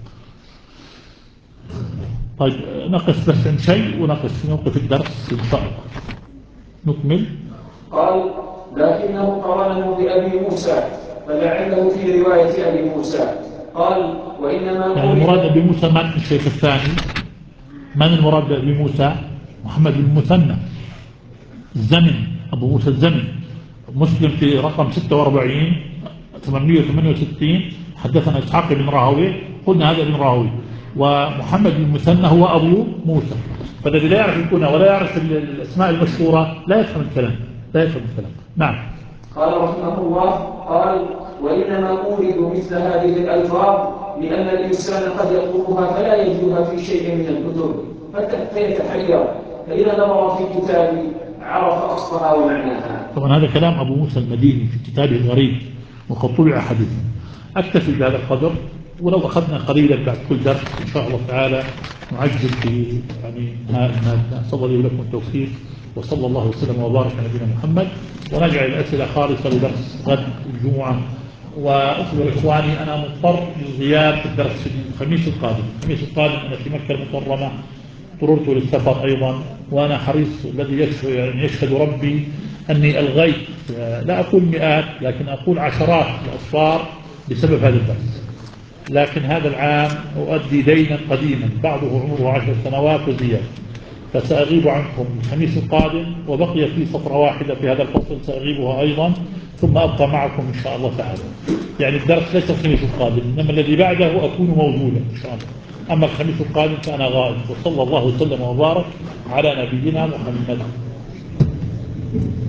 طيب نقف بس عن شيء ونقف نوقف الدرس إن شاء الله. نكمل. قال: لكنه قرنه بأبي موسى فلعله في رواية أبي موسى. قال: وإنما يعني المراد بأبي موسى من الشيخ الثاني؟ من المراد بأبي موسى؟ محمد بن المثنى الزمن، أبو موسى الزمن. مسلم في رقم ستة وأربعين ثمانمائة وثمانية وستين حدثنا إسحاق بن راهويه، قلنا هذا ابن راهويه، ومحمد بن المثنى هو أبو موسى. فالذي لا يعرف الكنى ولا يعرف الأسماء المشهورة لا يفهم الكلام، لا يفهم الكلام. نعم. قال رحمه الله: قال: وإنما أورد مثل هذه الألفاظ لأن الإنسان قد يطلبها فلا يجدها في شيء من الكتب فيتحير، فإذا نظر في كتابي عرف أصلها ومعناها. طبعا هذا كلام أبو موسى المديني في كتابه الغريب وقد طبع حديثا. أكتفي بهذا القدر، ولو أخذنا قليلا بعد كل درس إن شاء الله تعالى نعجل في يعني ما صلى لي ولكم التوفيق، وصلى الله وسلم وبارك على نبينا محمد، ونجعل الأسئلة خالصة لدرس غد الجمعة. وأخبر إخواني أنا مضطر للغياب في الدرس في الخميس القادم. الخميس القادم أنا في مكة المكرمة، اضطررت للسفر أيضا، وأنا حريص الذي يعني يشهد ربي أني ألغيت لا أقول مئات لكن أقول عشرات الأصفار بسبب هذا الدرس. لكن هذا العام أؤدي دينا قديما بعضه عمره عشر سنوات وزيادة، فسأغيب عنكم الخميس القادم، وبقي في فترة واحدة في هذا الفصل سأغيبها أيضا، ثم أبقى معكم إن شاء الله تعالى. يعني الدرس ليس الخميس القادم، إنما الذي بعده أكون موجودا إن شاء الله، أما الخميس القادم فأنا غائب. وصلى الله وسلم وبارك على نبينا محمد.